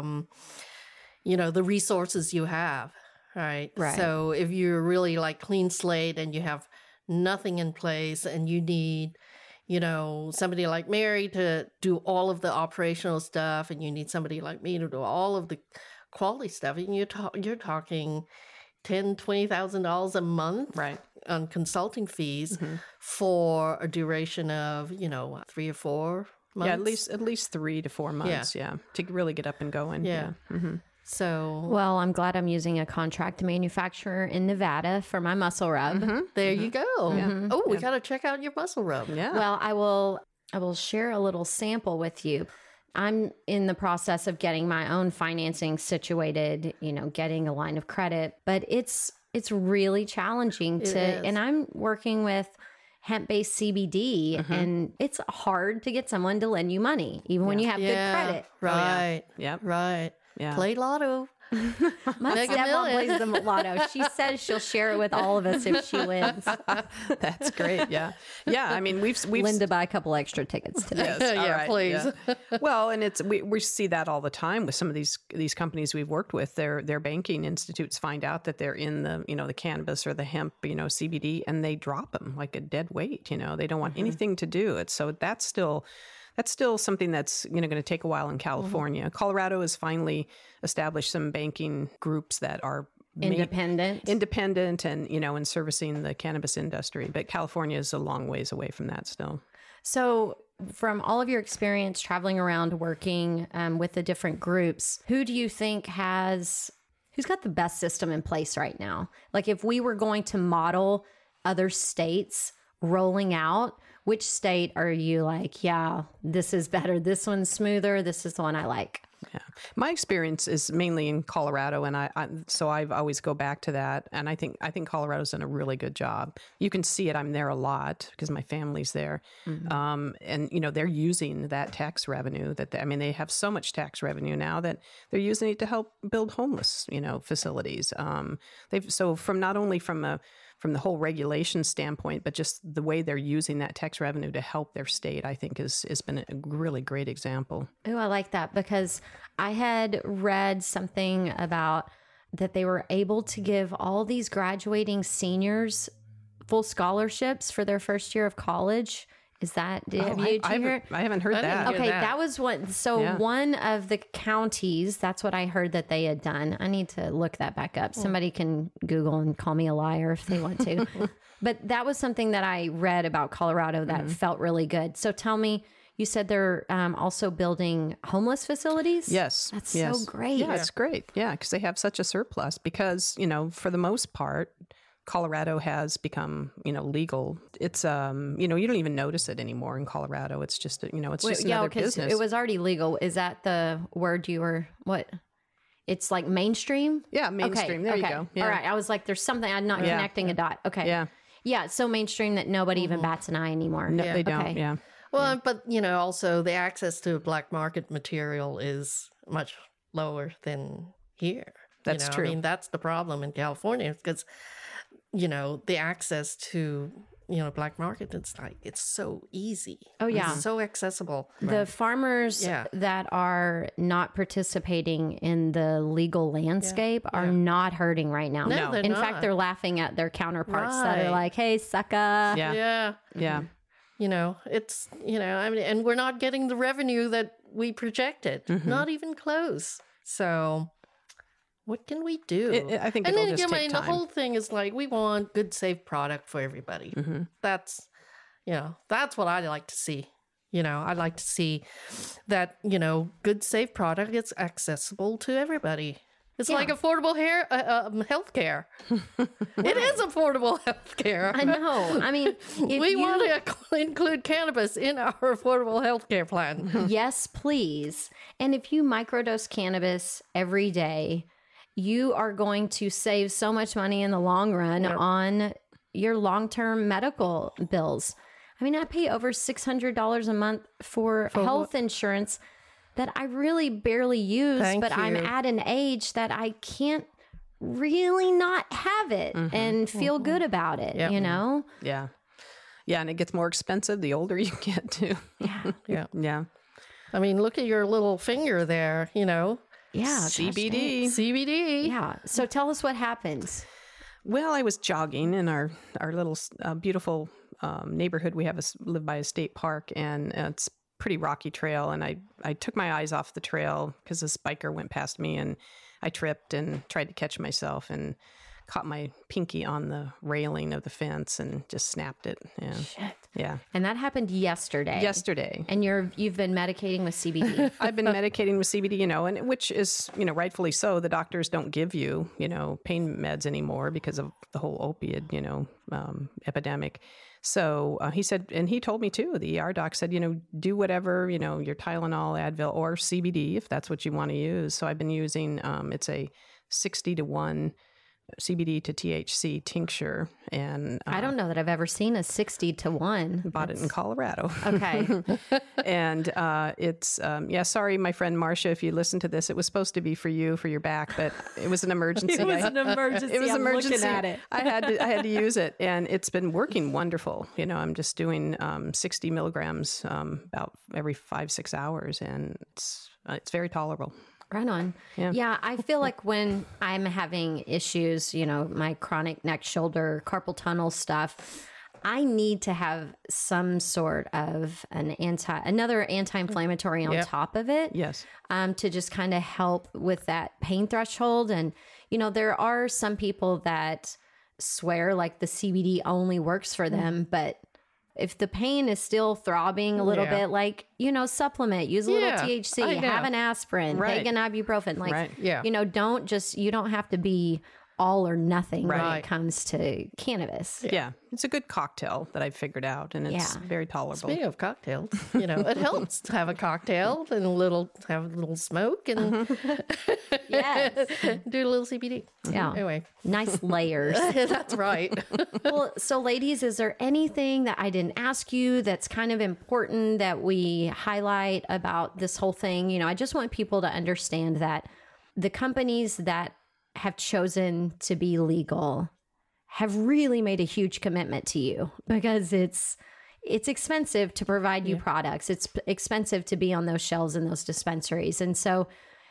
the resources you have. Right. So if you're really like clean slate and you have nothing in place and you need, somebody like Mary to do all of the operational stuff, and you need somebody like me to do all of the quality stuff, and you're talking $10,000-$20,000 a month on consulting fees for a duration of 3 or 4 months. Yeah, at least 3 to 4 months. Yeah, to really get up and going. Yeah. So, well, I'm glad I'm using a contract manufacturer in Nevada for my muscle rub. There you go. Oh, we got to check out your muscle rub. Yeah. Well, I will share a little sample with you. I'm in the process of getting my own financing situated, getting a line of credit, but it's really challenging and I'm working with hemp-based CBD, and it's hard to get someone to lend you money, even when you have good credit. Right. Yep. Right. Yeah. Play lotto. My Mega stepmom Million. plays the lotto. She says she'll share it with all of us if she wins. That's great. Yeah. Yeah. I mean, we've Linda, buy a couple extra tickets today. Yes, all Yeah, right, please. yeah. Well, and we see that all the time with some of these companies we've worked with. Their banking institutes find out that they're in the the cannabis or the hemp CBD, and they drop them like a dead weight. They don't want anything to do it. So that's still something that's going to take a while in California. Colorado has finally established some banking groups that are Independent. independent and in servicing the cannabis industry. But California is a long ways away from that still. So, from all of your experience traveling around working with the different groups, who do you think who's got the best system in place right now? Like, if we were going to model other states rolling out, which state are you like, yeah, this is better, this one's smoother, this is the one I like? Yeah, my experience is mainly in Colorado, and so I've always go back to that. And I think Colorado's done a really good job. You can see it. I'm there a lot because my family's there, and they're using that tax revenue they have so much tax revenue now that they're using it to help build homeless facilities. So from not only from the whole regulation standpoint, but just the way they're using that tax revenue to help their state, I think has been a really great example. Oh, I like that, because I had read something about that they were able to give all these graduating seniors full scholarships for their first year of college. Is that, did you hear it? I haven't heard I didn't that. hear Okay, that. that was one. So Yeah. one of the counties, that's what I heard that they had done. I need to look that back up. Somebody can Google and call me a liar if they want to. But that was something that I read about Colorado that felt really good. So tell me, you said they're also building homeless facilities? Yes. That's yes. so great. Yeah, it's great. Yeah, because they have such a surplus because, for the most part, Colorado has become, legal. It's, you don't even notice it anymore in Colorado. It's just, it's just another business. It was already legal. Is that the word you were, what? It's like mainstream? Yeah, mainstream. There you go. Yeah. All right. I was like, there's something, I'm not connecting a dot. Okay. Yeah. Yeah. It's so mainstream that nobody even bats an eye anymore. No, they don't. Okay. Yeah. Well, but also the access to black market material is much lower than here. That's true. I mean, that's the problem in California because, the access to, black market, it's so easy. Oh, yeah. It's so accessible. The farmers Yeah. that are not participating in the legal landscape are not hurting right now. No, they're In not. fact, they're laughing at their counterparts that are Right. like, hey, sucker. Yeah. Yeah. Yeah. It's, and we're not getting the revenue that we projected, not even close. So what can we do? I think and it'll then just again, take the time. whole thing is like, we want good, safe product for everybody. That's, that's what I like to see. I'd like to see that, good, safe product is accessible to everybody. It's like affordable health care. It is affordable health care. I know. I mean, if We you, want to include cannabis in our affordable health care plan. yes, please. And if you microdose cannabis every day, you are going to save so much money in the long run on your long-term medical bills. I mean, I pay over $600 a month for health insurance that I really barely use, Thank but I'm you. at an age that I can't really not have it and feel good about it, Yep. Yeah. Yeah. And it gets more expensive the older you get too. Yeah. Yeah. I mean, look at your little finger there, Yeah. CBD. CBD. Yeah. So tell us what happens. Well, I was jogging in our little beautiful neighborhood. We live by a state park, and it's pretty rocky trail. And I took my eyes off the trail because this biker went past me, and I tripped and tried to catch myself and caught my pinky on the railing of the fence and just snapped it. Yeah. Shit. Yeah. And that happened yesterday. Yesterday. And you've been medicating with CBD. I've been medicating with CBD, and which is, rightfully so. The doctors don't give you, pain meds anymore because of the whole opiate, epidemic. So he said, and he told me too, the ER doc said, do whatever, your Tylenol, Advil, or CBD, if that's what you want to use. So I've been using, it's a 60-to-1 CBD to THC tincture, and I don't know that I've ever seen a 60 to 1. bought it in Colorado. Okay. And it's sorry, my friend Marcia, if you listen to this, it was supposed to be for you for your back, but it was an emergency. It was an emergency. It was I'm emergency. looking at it. I had to use it, and it's been working wonderful. I'm just doing 60 milligrams about every 5-6 hours, and it's very tolerable. Right on. Yeah, I feel like when I'm having issues, my chronic neck, shoulder, carpal tunnel stuff, I need to have some sort of another anti-inflammatory on top of it. Yes. To just kind of help with that pain threshold. And, there are some people that swear like the CBD only works for them, but if the pain is still throbbing a little bit, like, supplement, use a little THC, have an aspirin, take an ibuprofen. Like, you don't have to be all or nothing when it comes to cannabis. Yeah. It's a good cocktail that I've figured out, and it's very tolerable. Speaking of cocktails, it helps to have a cocktail and have a little smoke and Yes. do a little CBD. Yeah. Anyway, nice layers. that's right. Well, so ladies, is there anything that I didn't ask you that's kind of important that we highlight about this whole thing? I just want people to understand that the companies that have chosen to be legal have really made a huge commitment to you, because it's expensive to provide you products. It's expensive to be on those shelves in those dispensaries. And so,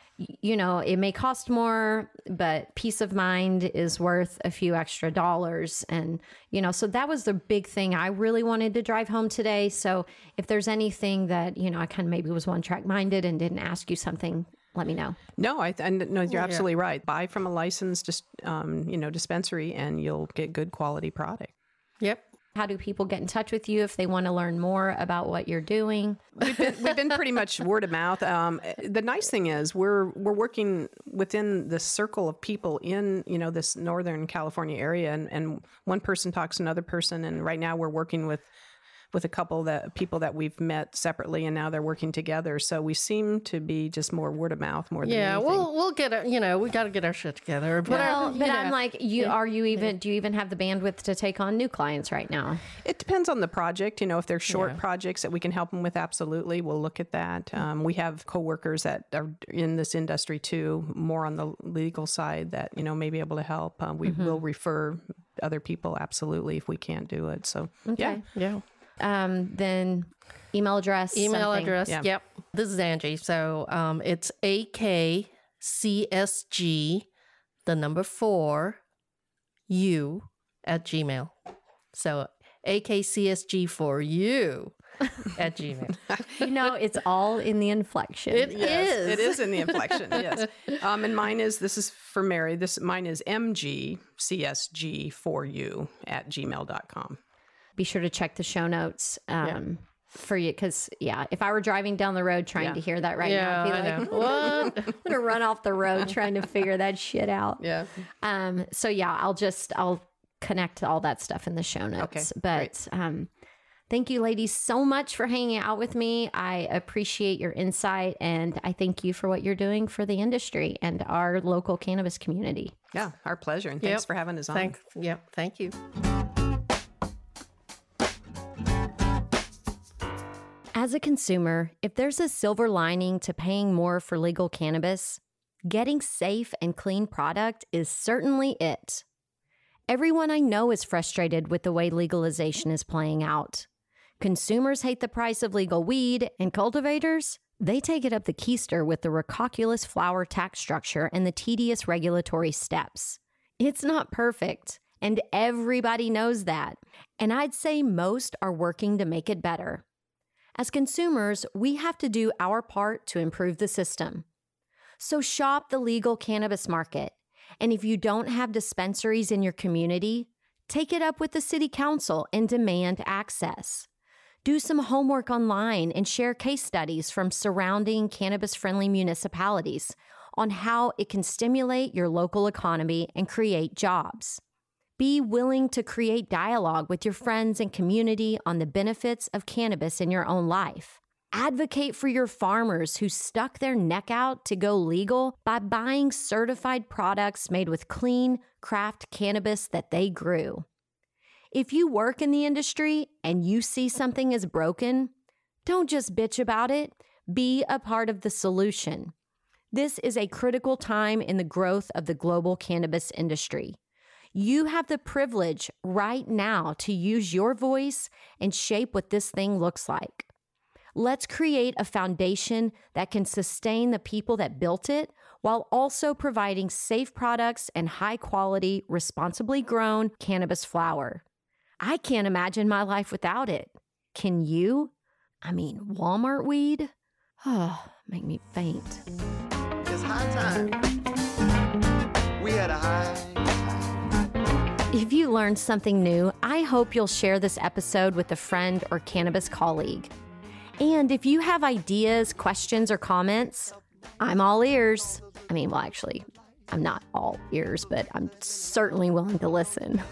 it may cost more, but peace of mind is worth a few extra dollars. And, so that was the big thing I really wanted to drive home today. So if there's anything that, I kind of maybe was one track minded and didn't ask you something, let me know. No, no, you're absolutely right. Buy from a licensed, dispensary, and you'll get good quality product. Yep. How do people get in touch with you if they want to learn more about what you're doing? We've been pretty much word of mouth. The nice thing is we're working within the circle of people in this Northern California area, and one person talks to another person, and right now we're working with a couple that people that we've met separately, and now they're working together. So we seem to be just more word of mouth more than anything. we'll get it. We got to get our shit together. But I'm like, do you even have the bandwidth to take on new clients right now? It depends on the project. If they're short projects that we can help them with, absolutely, we'll look at that. We have coworkers that are in this industry too, more on the legal side that may be able to help. We will refer other people, absolutely, if we can't do it. So okay. Yeah. Then email address. Yeah. Yep. This is Angie. So it's AKCSG, the number 4, U at Gmail. So AKCSG for you at Gmail. It's all in the inflection. It is. It is in the inflection, yes. And mine is, this is for Mary, mine is MGCSG4U at gmail.com. Be sure to check the show notes for you, because if I were driving down the road trying to hear that right now, I'd be like, what? I'm gonna run off the road trying to figure that shit out. Yeah. So I'll connect all that stuff in the show notes. Okay, but thank you, ladies, so much for hanging out with me. I appreciate your insight, and I thank you for what you're doing for the industry and our local cannabis community. Yeah, our pleasure, and thanks for having us on. Thank you. As a consumer, if there's a silver lining to paying more for legal cannabis, getting safe and clean product is certainly it. Everyone I know is frustrated with the way legalization is playing out. Consumers hate the price of legal weed, and cultivators, they take it up the keister with the recalculous flower tax structure and the tedious regulatory steps. It's not perfect, and everybody knows that. And I'd say most are working to make it better. As consumers, we have to do our part to improve the system. So shop the legal cannabis market. And if you don't have dispensaries in your community, take it up with the city council and demand access. Do some homework online and share case studies from surrounding cannabis-friendly municipalities on how it can stimulate your local economy and create jobs. Be willing to create dialogue with your friends and community on the benefits of cannabis in your own life. Advocate for your farmers who stuck their neck out to go legal by buying certified products made with clean, craft cannabis that they grew. If you work in the industry and you see something is broken, don't just bitch about it. Be a part of the solution. This is a critical time in the growth of the global cannabis industry. You have the privilege right now to use your voice and shape what this thing looks like. Let's create a foundation that can sustain the people that built it while also providing safe products and high-quality, responsibly grown cannabis flower. I can't imagine my life without it. Can you? I mean, Walmart weed? Oh, make me faint. It's high time. We had a high time. If you learned something new, I hope you'll share this episode with a friend or cannabis colleague. And if you have ideas, questions, or comments, I'm all ears. I mean, well, actually, I'm not all ears, but I'm certainly willing to listen.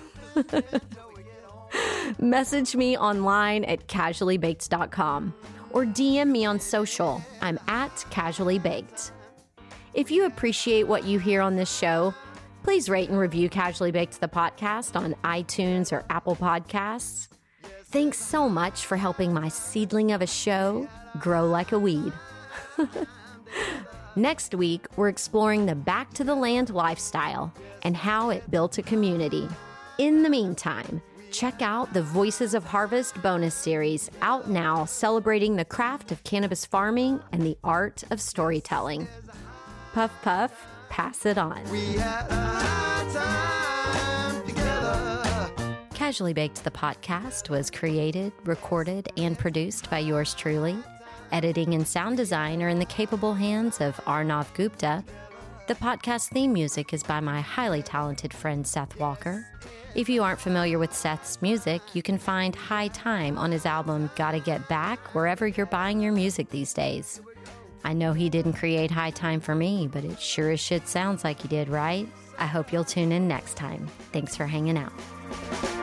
Message me online at casuallybaked.com or DM me on social. I'm at casuallybaked. If you appreciate what you hear on this show, please rate and review Casually Baked the podcast on iTunes or Apple Podcasts. Thanks so much for helping my seedling of a show grow like a weed. Next week, we're exploring the back to the land lifestyle and how it built a community. In the meantime, check out the Voices of Harvest bonus series out now, celebrating the craft of cannabis farming and the art of storytelling. Puff, puff, pass it on. We had a high time together. Casually Baked the podcast was created, recorded, and produced by yours truly. Editing and sound design are in the capable hands of Arnav Gupta. The podcast theme music is by my highly talented friend Seth Walker. If you aren't familiar with Seth's music, you can find High Time on his album Gotta Get Back wherever you're buying your music these days. I know he didn't create High Time for me, but it sure as shit sounds like he did, right? I hope you'll tune in next time. Thanks for hanging out.